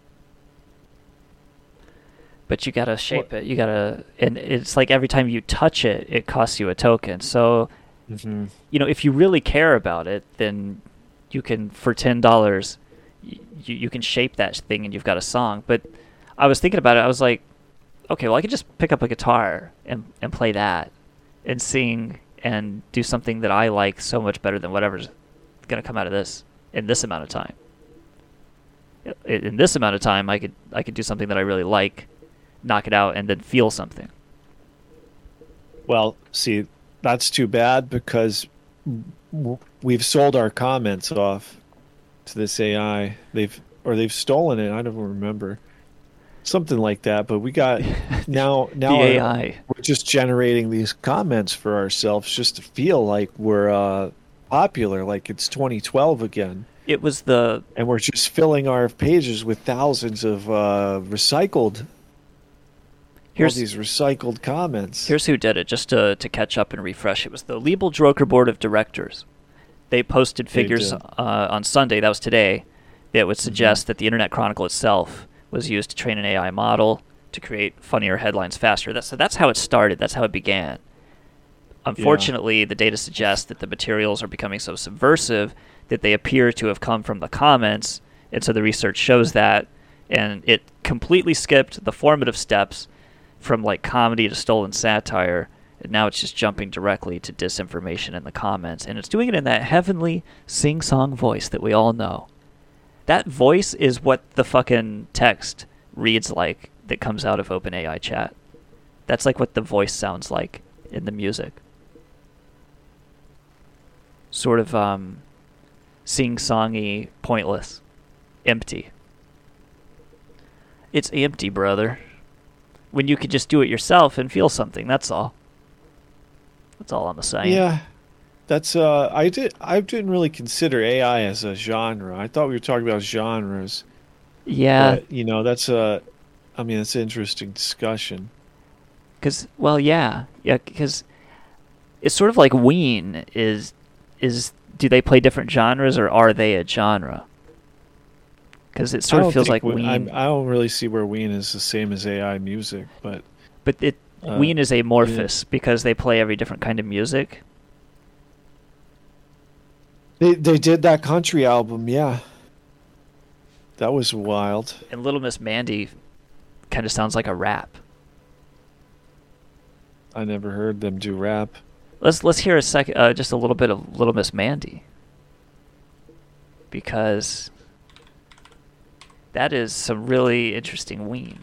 But you gotta shape it. You gotta, and it's like every time you touch it, it costs you a token. So, mm-hmm. you know, if you really care about it, then you can, for ten dollars, you you can shape that thing, and you've got a song. But I was thinking about it. I was like, okay, well, I could just pick up a guitar and and play that, and sing and do something that I like so much better than whatever's gonna come out of this in this amount of time. In this amount of time, I could I could do something that I really like, knock it out, and then feel something. Well, see, that's too bad, because w- we've sold our comments off to this A I. They've or they've stolen it. I don't remember, something like that. But we got now. Now the A I. We're just generating these comments for ourselves just to feel like we're uh, popular, like it's twenty twelve again. It was the and we're just filling our pages with thousands of uh, recycled. Here's all these recycled comments. Here's who did it, just to to catch up and refresh. It was the Liebel Droker Board of Directors. They posted figures They uh, on Sunday, that was today, that would suggest mm-hmm. that the Internet Chronicle itself was used to train an A I model to create funnier headlines faster. That's, so that's how it started. That's how it began. Unfortunately, yeah. the data suggests that the materials are becoming so subversive that they appear to have come from the comments, and so the research shows that, and it completely skipped the formative steps from like comedy to stolen satire, and now it's just jumping directly to disinformation in the comments, and it's doing it in that heavenly sing-song voice that we all know. That voice is what the fucking text reads like that comes out of OpenAI chat. That's like what the voice sounds like in the music. Sort of um, sing-songy, pointless, empty. It's empty, brother. When you could just do it yourself and feel something, that's all. That's all I'm saying. Yeah, that's uh, I did. I didn't really consider A I as a genre. I thought we were talking about genres. Yeah, but, you know, that's a. I mean, it's an interesting discussion. Because, well, yeah, yeah, because it's sort of like Ween is is. Do they play different genres, or are they a genre? Because it sort of feels like Ween. I'm, I don't really see where Ween is the same as A I music, but but it uh, Ween is amorphous yeah. because they play every different kind of music. They they did that country album, yeah. That was wild. And Little Miss Mandy kind of sounds like a rap. I never heard them do rap. Let's let's hear a second, uh, just a little bit of Little Miss Mandy, because that is some really interesting Ween.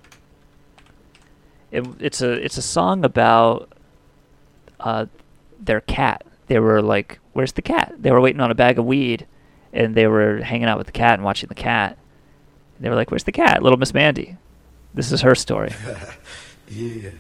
It, it's a it's a song about uh, their cat. They were like, "Where's the cat?" They were waiting on a bag of weed, and they were hanging out with the cat and watching the cat. And they were like, "Where's the cat?" Little Miss Mandy. This is her story. Yeah.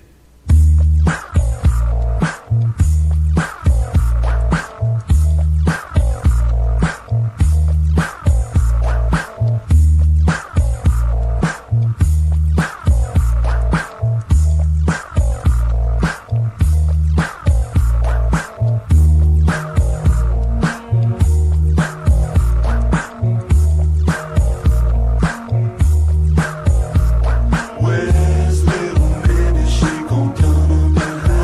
Where's little Mandy? She gon' turn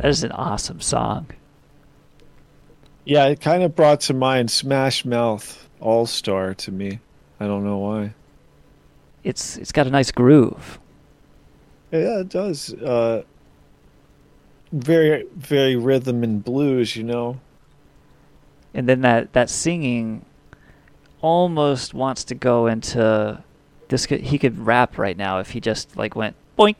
That is an awesome song. Yeah, it kind of brought to mind Smash Mouth All Star to me. I don't know why. It's it's got a nice groove. Yeah, it does. Uh, very very rhythm and blues, you know. And then that, that singing almost wants to go into this. Could, he could rap right now if he just like went boink.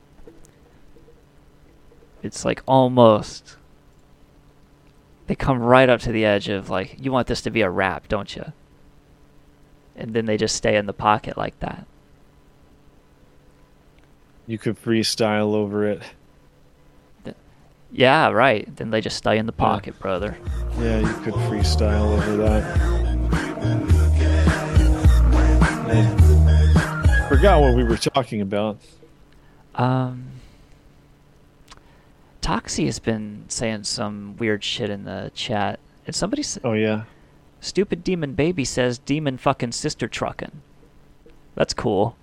It's like almost. They come right up to the edge of like, you want this to be a rap, don't you? And then they just stay in the pocket like that. You could freestyle over it. Yeah, right. Then they just stay in the pocket, yeah. brother. Yeah, you could freestyle over that. I forgot what we were talking about. Um, Toxie has been saying some weird shit in the chat. And somebody said... Oh, yeah. Stupid Demon Baby says demon fucking sister truckin'. That's cool.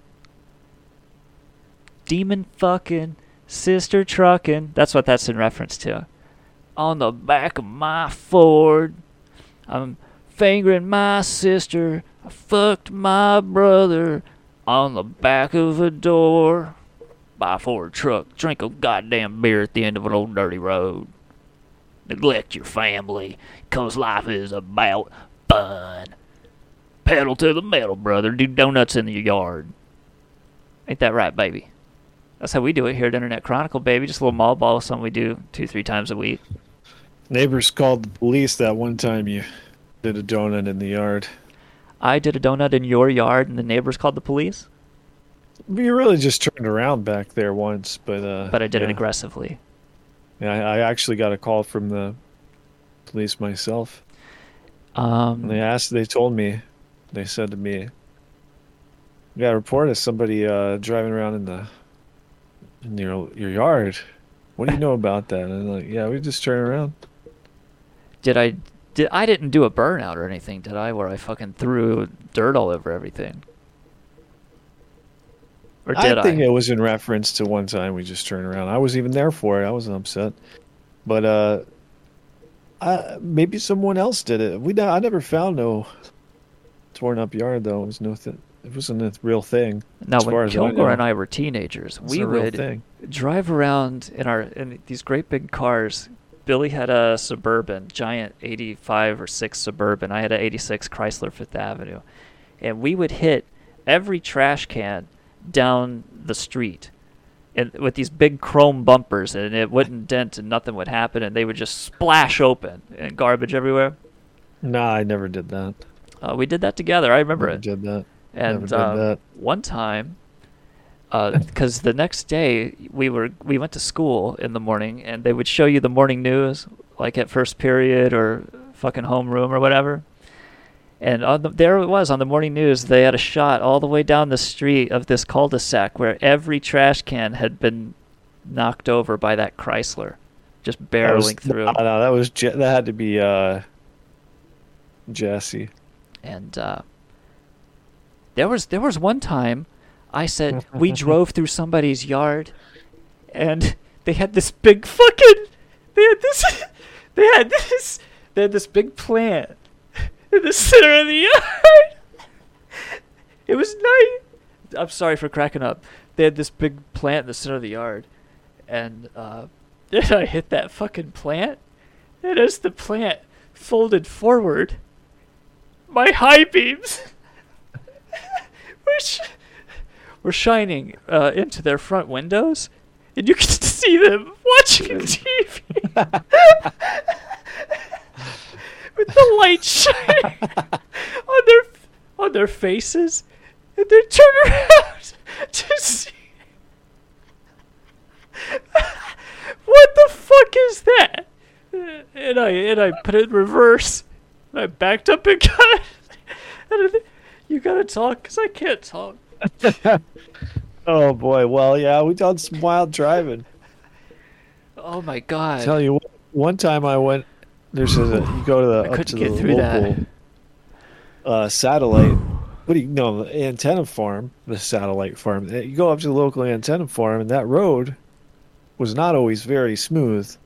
Demon fucking... Sister truckin'. That's what that's in reference to. On the back of my Ford, I'm fingering my sister. I fucked my brother on the back of a door. Buy a Ford truck. Drink a goddamn beer at the end of an old dirty road. Neglect your family, 'cause life is about fun. Pedal to the metal, brother. Do donuts in your yard. Ain't that right, baby? That's how we do it here at Internet Chronicle, baby. Just a little mall ball, something we do two, three times a week. Neighbors called the police that one time you did a donut in the yard. I did a donut in your yard, and the neighbors called the police? You really just turned around back there once, but... Uh, but I did yeah. it aggressively. Yeah, I, I actually got a call from the police myself. Um, and they asked, they told me, they said to me, "You got a report of somebody uh, driving around in the in your your yard. What do you know about that?" And I'm like, "Yeah, we just turn around." Did I? Did I didn't do a burnout or anything, did I? Where I fucking threw dirt all over everything. Or did I? I think I? it was in reference to one time we just turned around. I was even there for it. I wasn't upset, but uh, I, maybe someone else did it. We I never found no torn up yard though. It was no th- It wasn't a real thing. Now, as when far as Kilgore I and I were teenagers, it's we a real would thing. drive around in our in these great big cars. Billy had a Suburban, giant eighty-five or six Suburban. I had an eighty-six Chrysler Fifth Avenue, and we would hit every trash can down the street, and with these big chrome bumpers, and it wouldn't dent, and nothing would happen, and they would just splash open, and garbage everywhere. Nah, I never did that. Uh, we did that together. I remember never it. Did that. And never did uh, that. one time, because uh, the next day we were we went to school in the morning, and they would show you the morning news, like at first period or fucking homeroom or whatever. And on the, there it was on the morning news. They had a shot all the way down the street of this cul-de-sac where every trash can had been knocked over by that Chrysler, just barreling was, through. No, no, that was Je- that had to be uh, Jesse. And uh, there was there was one time I said we drove through somebody's yard, and they had this big fucking they had this they had this they had this big plant in the center of the yard. It was night. I'm sorry for cracking up. They had this big plant in the center of the yard, and uh, then I hit that fucking plant, and as the plant folded forward, my high beams were, sh- were shining uh, into their front windows, and you could see them watching T V with the light shining on their on their faces, and they turn around to see what the fuck is that? And I and I put it in reverse. I backed up and got it. And I, you gotta talk, because I can't talk. Oh, boy. Well, yeah, we done some wild driving. Oh, my God. I tell you, one time I went, there's a, you go to the, I up to get the through local uh, satellite, what do you know, the antenna farm, the satellite farm. You go up to the local antenna farm, and that road was not always very smooth.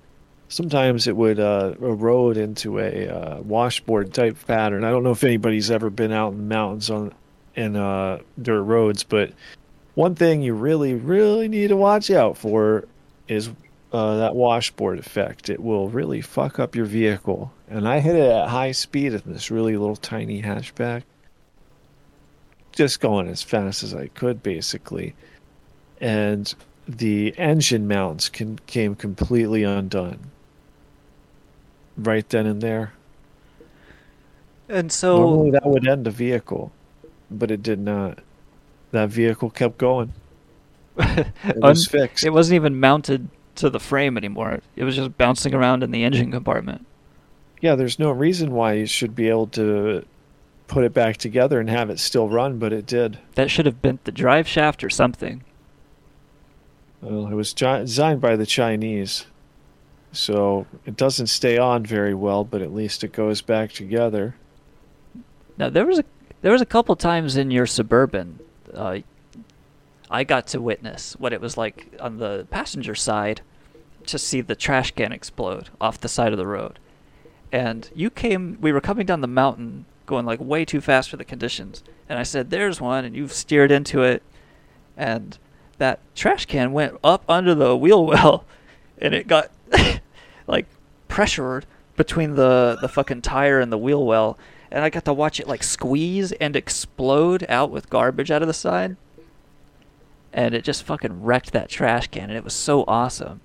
sometimes it would uh, erode into a uh, washboard type pattern. I don't know if anybody's ever been out in the mountains on in uh, dirt roads, but one thing you really, really need to watch out for is uh, that washboard effect. It will really fuck up your vehicle. And I hit it at high speed in this really little tiny hatchback. Just going as fast as I could, basically. And the engine mounts can, came completely undone. Right then and there. And so... Normally that would end the vehicle, but it did not. That vehicle kept going. It was Un- fixed. It wasn't even mounted to the frame anymore. It was just bouncing around in the engine compartment. Yeah, there's no reason why you should be able to put it back together and have it still run, but it did. That should have bent the drive shaft or something. Well, it was gi- designed by the Chinese, so it doesn't stay on very well, but at least it goes back together. Now, there was a there was a couple times in your Suburban, uh, I got to witness what it was like on the passenger side to see the trash can explode off the side of the road. And you came, we were coming down the mountain going like way too fast for the conditions. And I said, there's one, and you steered into it. And that trash can went up under the wheel well, and it got like pressured between the, the fucking tire and the wheel well. And I got to watch it like squeeze and explode out with garbage out of the side. And it just fucking wrecked that trash can, and it was so awesome.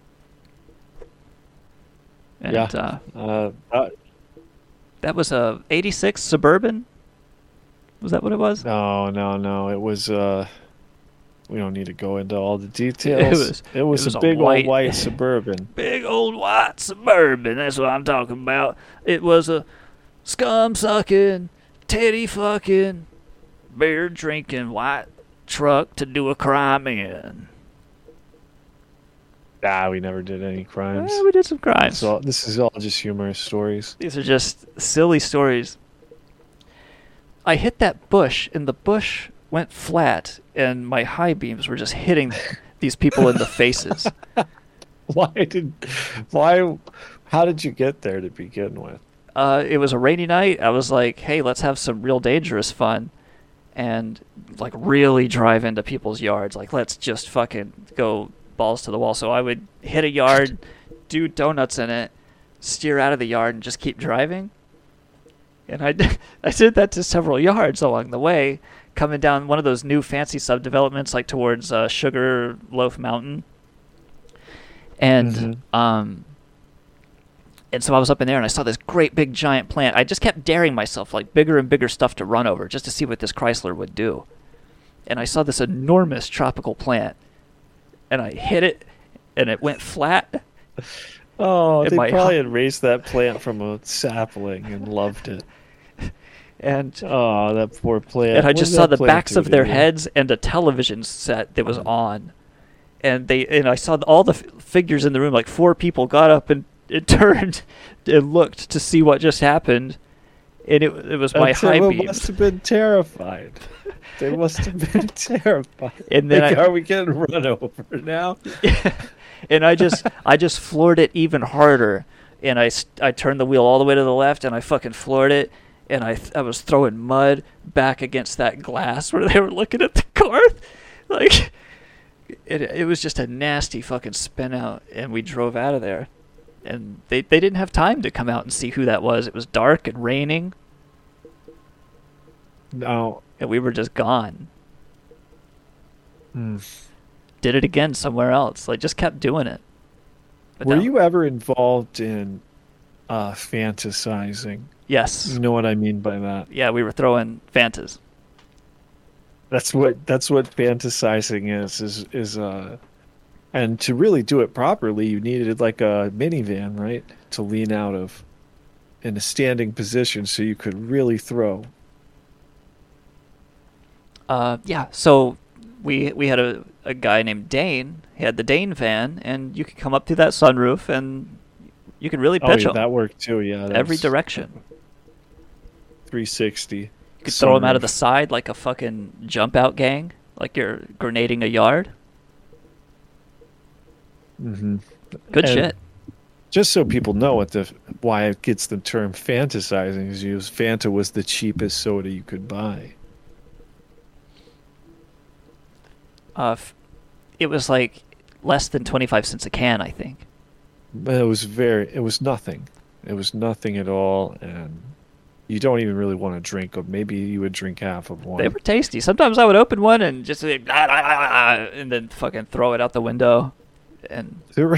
And, yeah. Uh, uh, uh, that was a eighty-six Suburban? Was that what it was? No, no, no. It was, uh, we don't need to go into all the details. It was, it was, it was a a big white, old white Suburban. Big old white Suburban, that's what I'm talking about. It was a scum-sucking, titty-fucking, beer-drinking white truck to do a crime in. Ah, we never did any crimes. Eh, we did some crimes. So this is all just humorous stories. These are just silly stories. I hit that bush, and the bush went flat, and my high beams were just hitting these people in the faces. Why did, why, how did you get there to begin with? Uh, it was a rainy night. I was like, hey, let's have some real dangerous fun. And like really drive into people's yards. Like, let's just fucking go balls to the wall. So I would hit a yard, do donuts in it, steer out of the yard, and just keep driving. And I did, I did that to several yards along the way, coming down one of those new fancy subdevelopments, like towards uh, Sugar Loaf Mountain. And Mm-hmm. um, and so I was up in there, and I saw this great big giant plant. I just kept daring myself, like bigger and bigger stuff to run over, just to see what this Chrysler would do. And I saw this enormous tropical plant, and I hit it, and it went flat. Oh, and they my probably hu- had raised that plant from a sapling and loved it. And oh, that poor plant. And I What just did saw that the plant backs do of to their you? heads and a television set that was on. And they and I saw all the f- figures in the room. Like four people got up and it turned and looked to see what just happened. And it it was my That high Timbo beams. must have been terrified. They must have been terrified. And then like, I- are we getting run over now? And I just I just floored it even harder. And I, st- I turned the wheel all the way to the left, and I fucking floored it. And I th- I was throwing mud back against that glass where they were looking at the car. Like, it it was just a nasty fucking spin out, and we drove out of there. And they, they didn't have time to come out and see who that was. It was dark and raining. No. And we were just gone. Hmm. Did it again somewhere else. Like, just kept doing it. But Were that- you ever involved in uh, fantasizing? Yes. You know what I mean by that? Yeah, we were throwing Fantas. That's what that's what fantasizing is is is uh and to really do it properly you needed like a minivan, right? To lean out of in a standing position so you could really throw. Uh, yeah, so we we had a, a guy named Dane. He had the Dane van, and you could come up through that sunroof, and you could really Oh, pitch yeah, him that worked too, yeah. that every was direction. three sixty. You could throw him out of the sunroof. side like a fucking jump out gang, like you're grenading a yard. Mm-hmm. Good And shit. Just so people know what the why it gets the term fantasizing is used. Fanta was the cheapest soda you could buy. Uh, f- it was like less than twenty-five cents a can, I think. But it was very, it was nothing. It was nothing at all, and you don't even really want to drink them. Maybe you would drink half of one. They were tasty. Sometimes I would open one and just like, ah, ah, ah, ah, and then fucking throw it out the window, and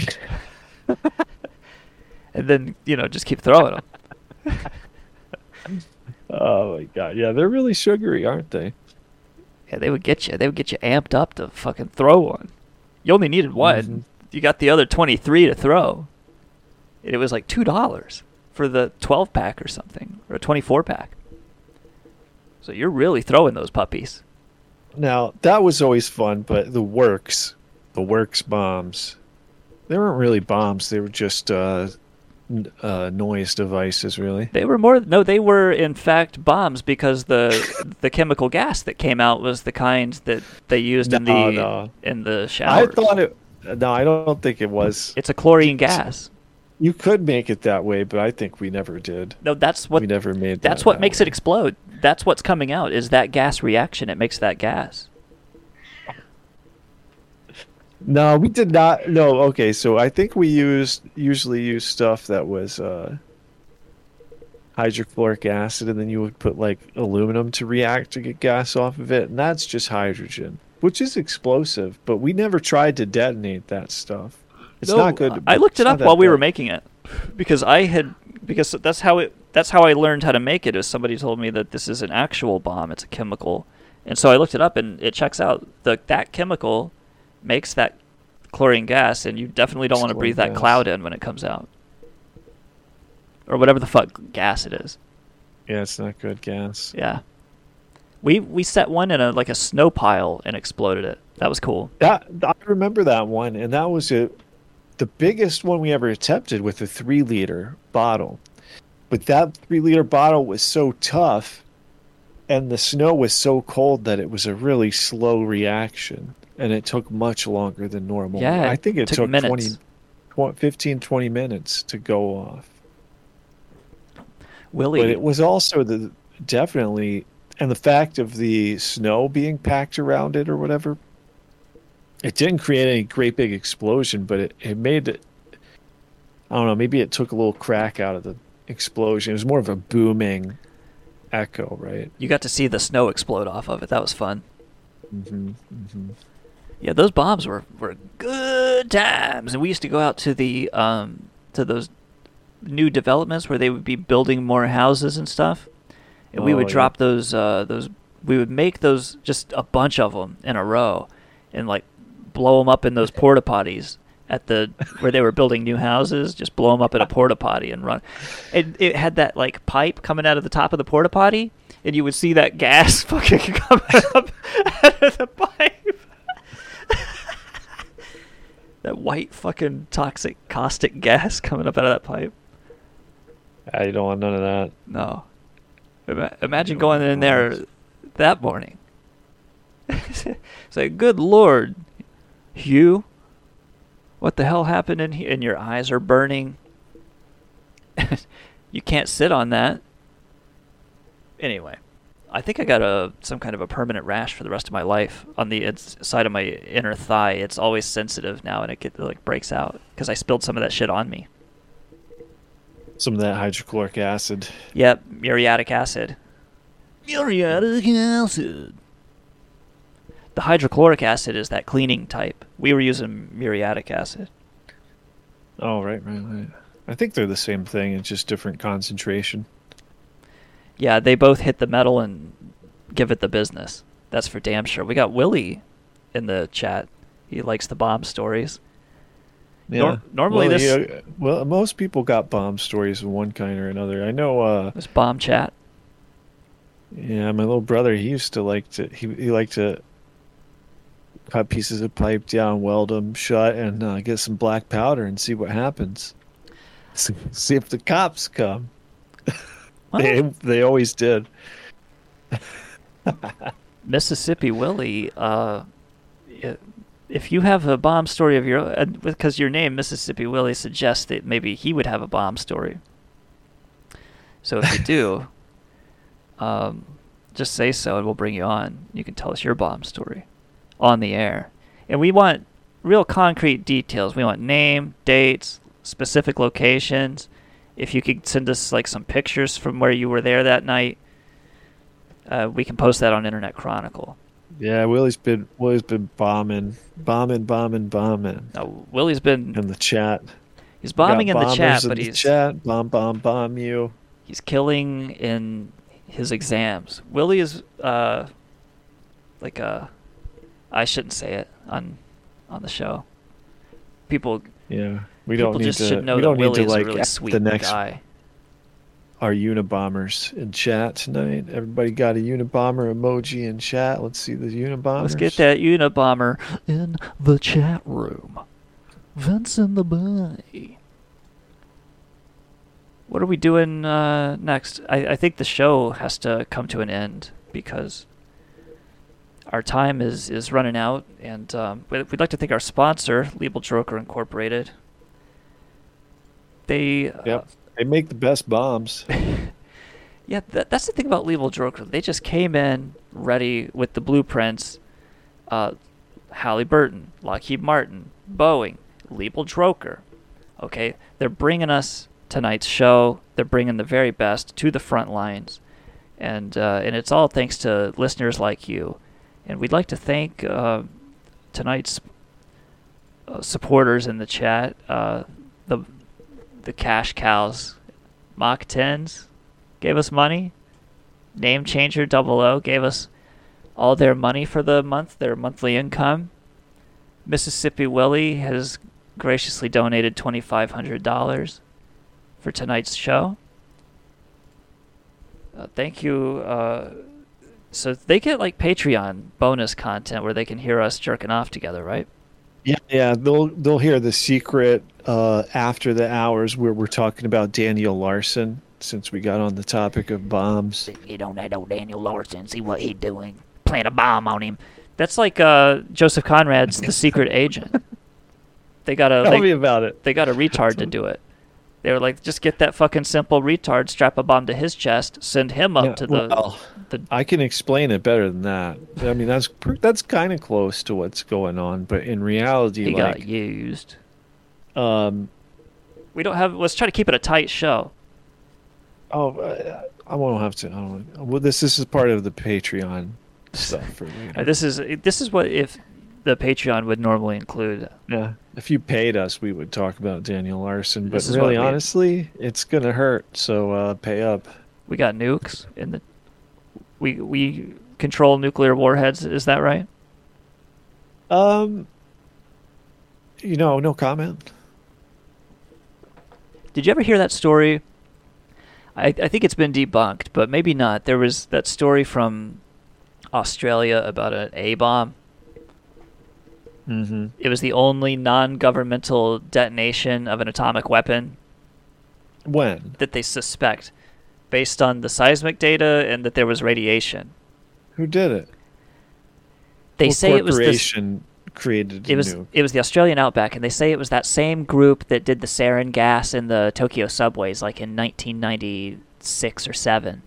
and then you know just keep throwing them. Oh my god, yeah, they're really sugary, aren't they? Yeah, they would get you. They would get you amped up to fucking throw one. You only needed one. Mm-hmm. You got the other twenty-three to throw. And it was like two dollars for the twelve pack or something, or a twenty-four pack. So you're really throwing those puppies. Now, that was always fun, but the Works, the Works bombs, they weren't really bombs. They were just uh, n- uh, noise devices, really. They were more... No, they were, in fact, bombs because the the chemical gas that came out was the kind that they used no, in the no. in the showers. I thought it... No, I don't think it was. It's a chlorine gas. You could make it that way, but I think we never did. No, that's what... We never made that That's what that makes way. it explode. That's what's coming out, is that gas reaction. It makes that gas. No, we did not. No, okay, so I think we used usually used stuff that was uh, hydrochloric acid, and then you would put like aluminum to react to get gas off of it, and that's just hydrogen, which is explosive, but we never tried to detonate that stuff. It's No, not good. I looked it it's up not while that we were bad. making it because I had because that's how it that's how I learned how to make it. Is somebody told me that this is an actual bomb. It's a chemical, and so I looked it up and it checks out. The that chemical makes that chlorine gas, and you definitely don't want to breathe that gas. cloud in when it comes out, or whatever the fuck gas it is. Yeah, it's not good gas. Yeah, we we set one in a like a snow pile and exploded it. That was cool. That I remember that one, and that was a, the biggest one we ever attempted with a three liter bottle. But that three liter bottle was so tough, and the snow was so cold that it was a really slow reaction, and it took much longer than normal. Yeah, I think it, it took took minutes. twenty, fifteen, twenty minutes to go off. Willie, But it was also the definitely, and the fact of the snow being packed around it or whatever, it didn't create any great big explosion, but it, it made it, I don't know, maybe it took a little crack out of the explosion. It was more of a booming echo, right? you got to see the snow explode off of it. That was fun. Mm-hmm, mm-hmm. Yeah, those bombs were, were good times, and we used to go out to the um to those new developments where they would be building more houses and stuff, and we Oh, would yeah. drop those uh those we would make those just a bunch of them in a row, and like blow them up in those porta potties at the where they were building new houses. Just blow them up in a porta potty and run. It it had that like pipe coming out of the top of the porta potty, and you would see that gas fucking coming up out of the pipe. That white fucking toxic caustic gas coming up out of that pipe. I don't want none of that. No. Ima- Imagine going in there that morning. It's like, good Lord, Hugh, what the hell happened in here? And your eyes are burning. You can't sit on that. Anyway, I think I got a some kind of a permanent rash for the rest of my life on the ins- side of my inner thigh. It's always sensitive now, and it get, like breaks out because I spilled some of that shit on me. Some of that hydrochloric acid. Yep, muriatic acid. Muriatic acid. The hydrochloric acid is that cleaning type. We were using muriatic acid. Oh, right, right, right. I think they're the same thing. It's just different concentration. Yeah, they both hit the metal and give it the business. That's for damn sure. We got Willie in the chat. He likes the bomb stories. Yeah. Nor- normally well, this... yeah, well, most people got bomb stories of one kind or another. I know. Uh, this bomb chat. Yeah, my little brother. He used to like to. He he liked to cut pieces of pipe down, weld them shut, and uh, get some black powder and see what happens. See, see if the cops come. they they always did. Mississippi Willie, uh, it, if you have a bomb story of your own, because your name, Mississippi Willie, suggests that maybe he would have a bomb story. So if you do, um, just say so and we'll bring you on. You can tell us your bomb story on the air. And we want real concrete details. We want name, dates, specific locations. If you could send us like some pictures from where you were there that night, uh, we can post that on Internet Chronicle. Yeah, Willie's been Willie's been bombing, bombing, bombing, bombing. No, Willie's been in the chat. He's bombing in the chat, in but the he's chat. Bomb, bomb, bomb you. He's killing in his exams. Willie is uh, like a. I shouldn't say it on on the show. People. Yeah, we people don't need just to. should know we that don't Willie need to is like a really ask sweet the next, guy. Our Unabombers in chat tonight. Everybody got a Unabomber emoji in chat. Let's see the Unabombers. Let's get that Unabomber in the chat room. Vince in the Bay. What are we doing uh, next? I, I think the show has to come to an end because our time is, is running out, and um, we'd like to thank our sponsor, Liebel Droker Incorporated. They uh, yep. They make the best bombs. Yeah, that, that's the thing about Liebel Droker. They just came in ready with the blueprints. Uh, Halliburton, Lockheed Martin, Boeing, Liebel Droker. Okay, they're bringing us tonight's show. They're bringing the very best to the front lines, and uh, and it's all thanks to listeners like you. And we'd like to thank uh, tonight's uh, supporters in the chat. Uh, the the cash cows, Mach tens gave us money. Name Changer Double O gave us all their money for the month, their monthly income. Mississippi Willie has graciously donated twenty-five hundred dollars for tonight's show. Uh, thank you. Uh, so they get like Patreon bonus content where they can hear us jerking off together, right? Yeah, yeah. They'll they'll hear the secret uh, after the hours where we're talking about Daniel Larson. Since we got on the topic of bombs, You don't know Daniel Larson. See what he doing. Plant a bomb on him. That's like uh, Joseph Conrad's The Secret Agent. They got a Tell they, me about it. They got a retard to do it. They were like, just get that fucking simple retard, strap a bomb to his chest, send him up Yeah, to the, well, the. I can explain it better than that. I mean, that's pr- that's kind of close to what's going on, but in reality, He like, got used. Um, we don't have. Let's try to keep it a tight show. Oh, uh, I won't have to. I don't. Well, this this is part of the Patreon stuff for me. Uh, this is this is what if the Patreon would normally include. Yeah, if you paid us, we would talk about Daniel Larson. But This is really, what we- honestly, it's gonna hurt. So uh, pay up. We got nukes in the. We we control nuclear warheads. Is that right? Um, you know, no comment. Did you ever hear that story? I, I think it's been debunked, but maybe not. There was that story from Australia about an A-bomb. Mm-hmm. It was the only non-governmental detonation of an atomic weapon. When? That they suspect, based on the seismic data and that there was radiation. Who did it? They What say it was this. corporation created It was nuke? it was the Australian outback, and they say it was that same group that did the sarin gas in the Tokyo subways, like in nineteen ninety-six or seven.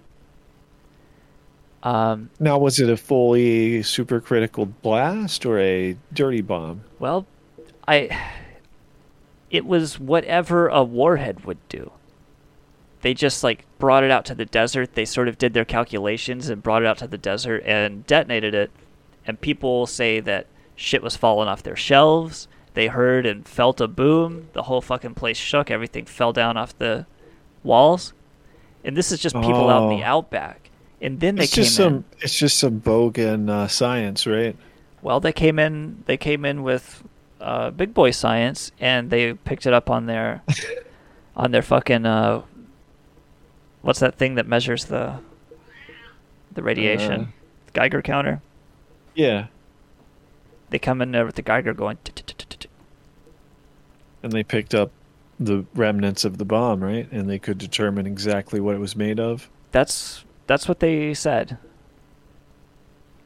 Um, Now, was it a fully supercritical blast or a dirty bomb? well, I. It was whatever a warhead would do. They just like brought it out to the desert. They sort of did their calculations and brought it out to the desert and detonated it. And people say that shit was falling off their shelves. They heard and felt a boom. The whole fucking place shook. Everything fell down off the walls. And this is just people out in the Oh. outback. And then they It's came just in. some. It's just some bogan uh, science, right? Well, they came in. They came in with uh, big boy science, and they picked it up on their, on their fucking. Uh, what's that thing that measures the, the radiation? Uh, Geiger counter. Yeah, They come in there with the Geiger going. "Tut-tut-tut-tut-tut." and they picked up the remnants of the bomb, right? And they could determine exactly what it was made of. That's that's what they said.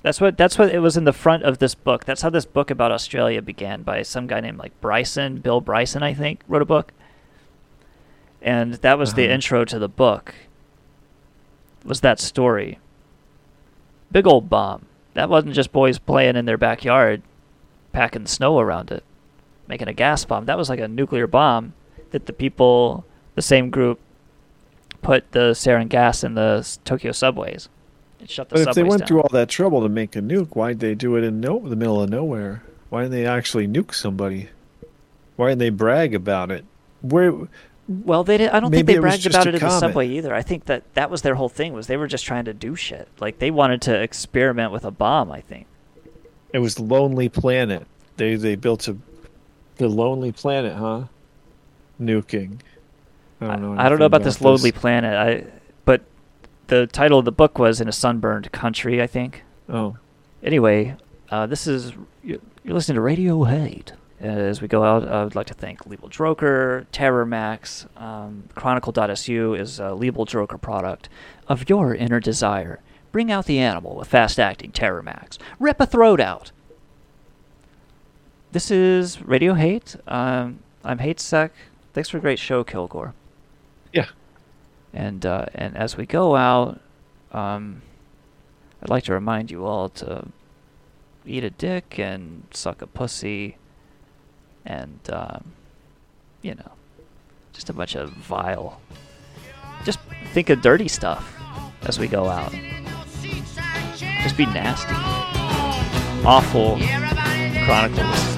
That's what that's what it was in the front of this book. That's how this book about Australia began, by some guy named like Bryson, Bill Bryson, I think, wrote a book. And that was uh-huh. the intro to the book. Was that story. Big old bomb. That wasn't just boys playing in their backyard, packing snow around it, making a gas bomb. That was like a nuclear bomb that the people, the same group, put the sarin gas in the Tokyo subways. It shut the but subways if they went down. through all that trouble to make a nuke, why'd they do it in no- the middle of nowhere? Why didn't they actually nuke somebody? Why didn't they brag about it? Where? Well, they did. I don't think Maybe they it was bragged just about a it in the comment. subway either. I think that that was their whole thing, was they were just trying to do shit. Like, they wanted to experiment with a bomb, I think. It was Lonely Planet. They they built a the Lonely Planet, huh? Nuking. I don't know. I don't know about, about this Lonely Planet. I but the title of the book was In a Sunburned Country, I think. Oh. Anyway, uh, this is you're listening to Radio Hate. Uh, as we go out, I would like to thank Liebel Droker, TerrorMax. Um, Chronicle dot S U is a Liebel Droker product of your inner desire. Bring out the animal with fast-acting TerrorMax. Rip a throat out. This is Radio Hate. Um, I'm HateSec. Thanks for a great show, Kilgore. Yeah. And uh, and as we go out, um, I'd like to remind you all to eat a dick and suck a pussy. And, um, you know, just a bunch of vile, just think of dirty stuff as we go out. Just be nasty. Awful Chronicles.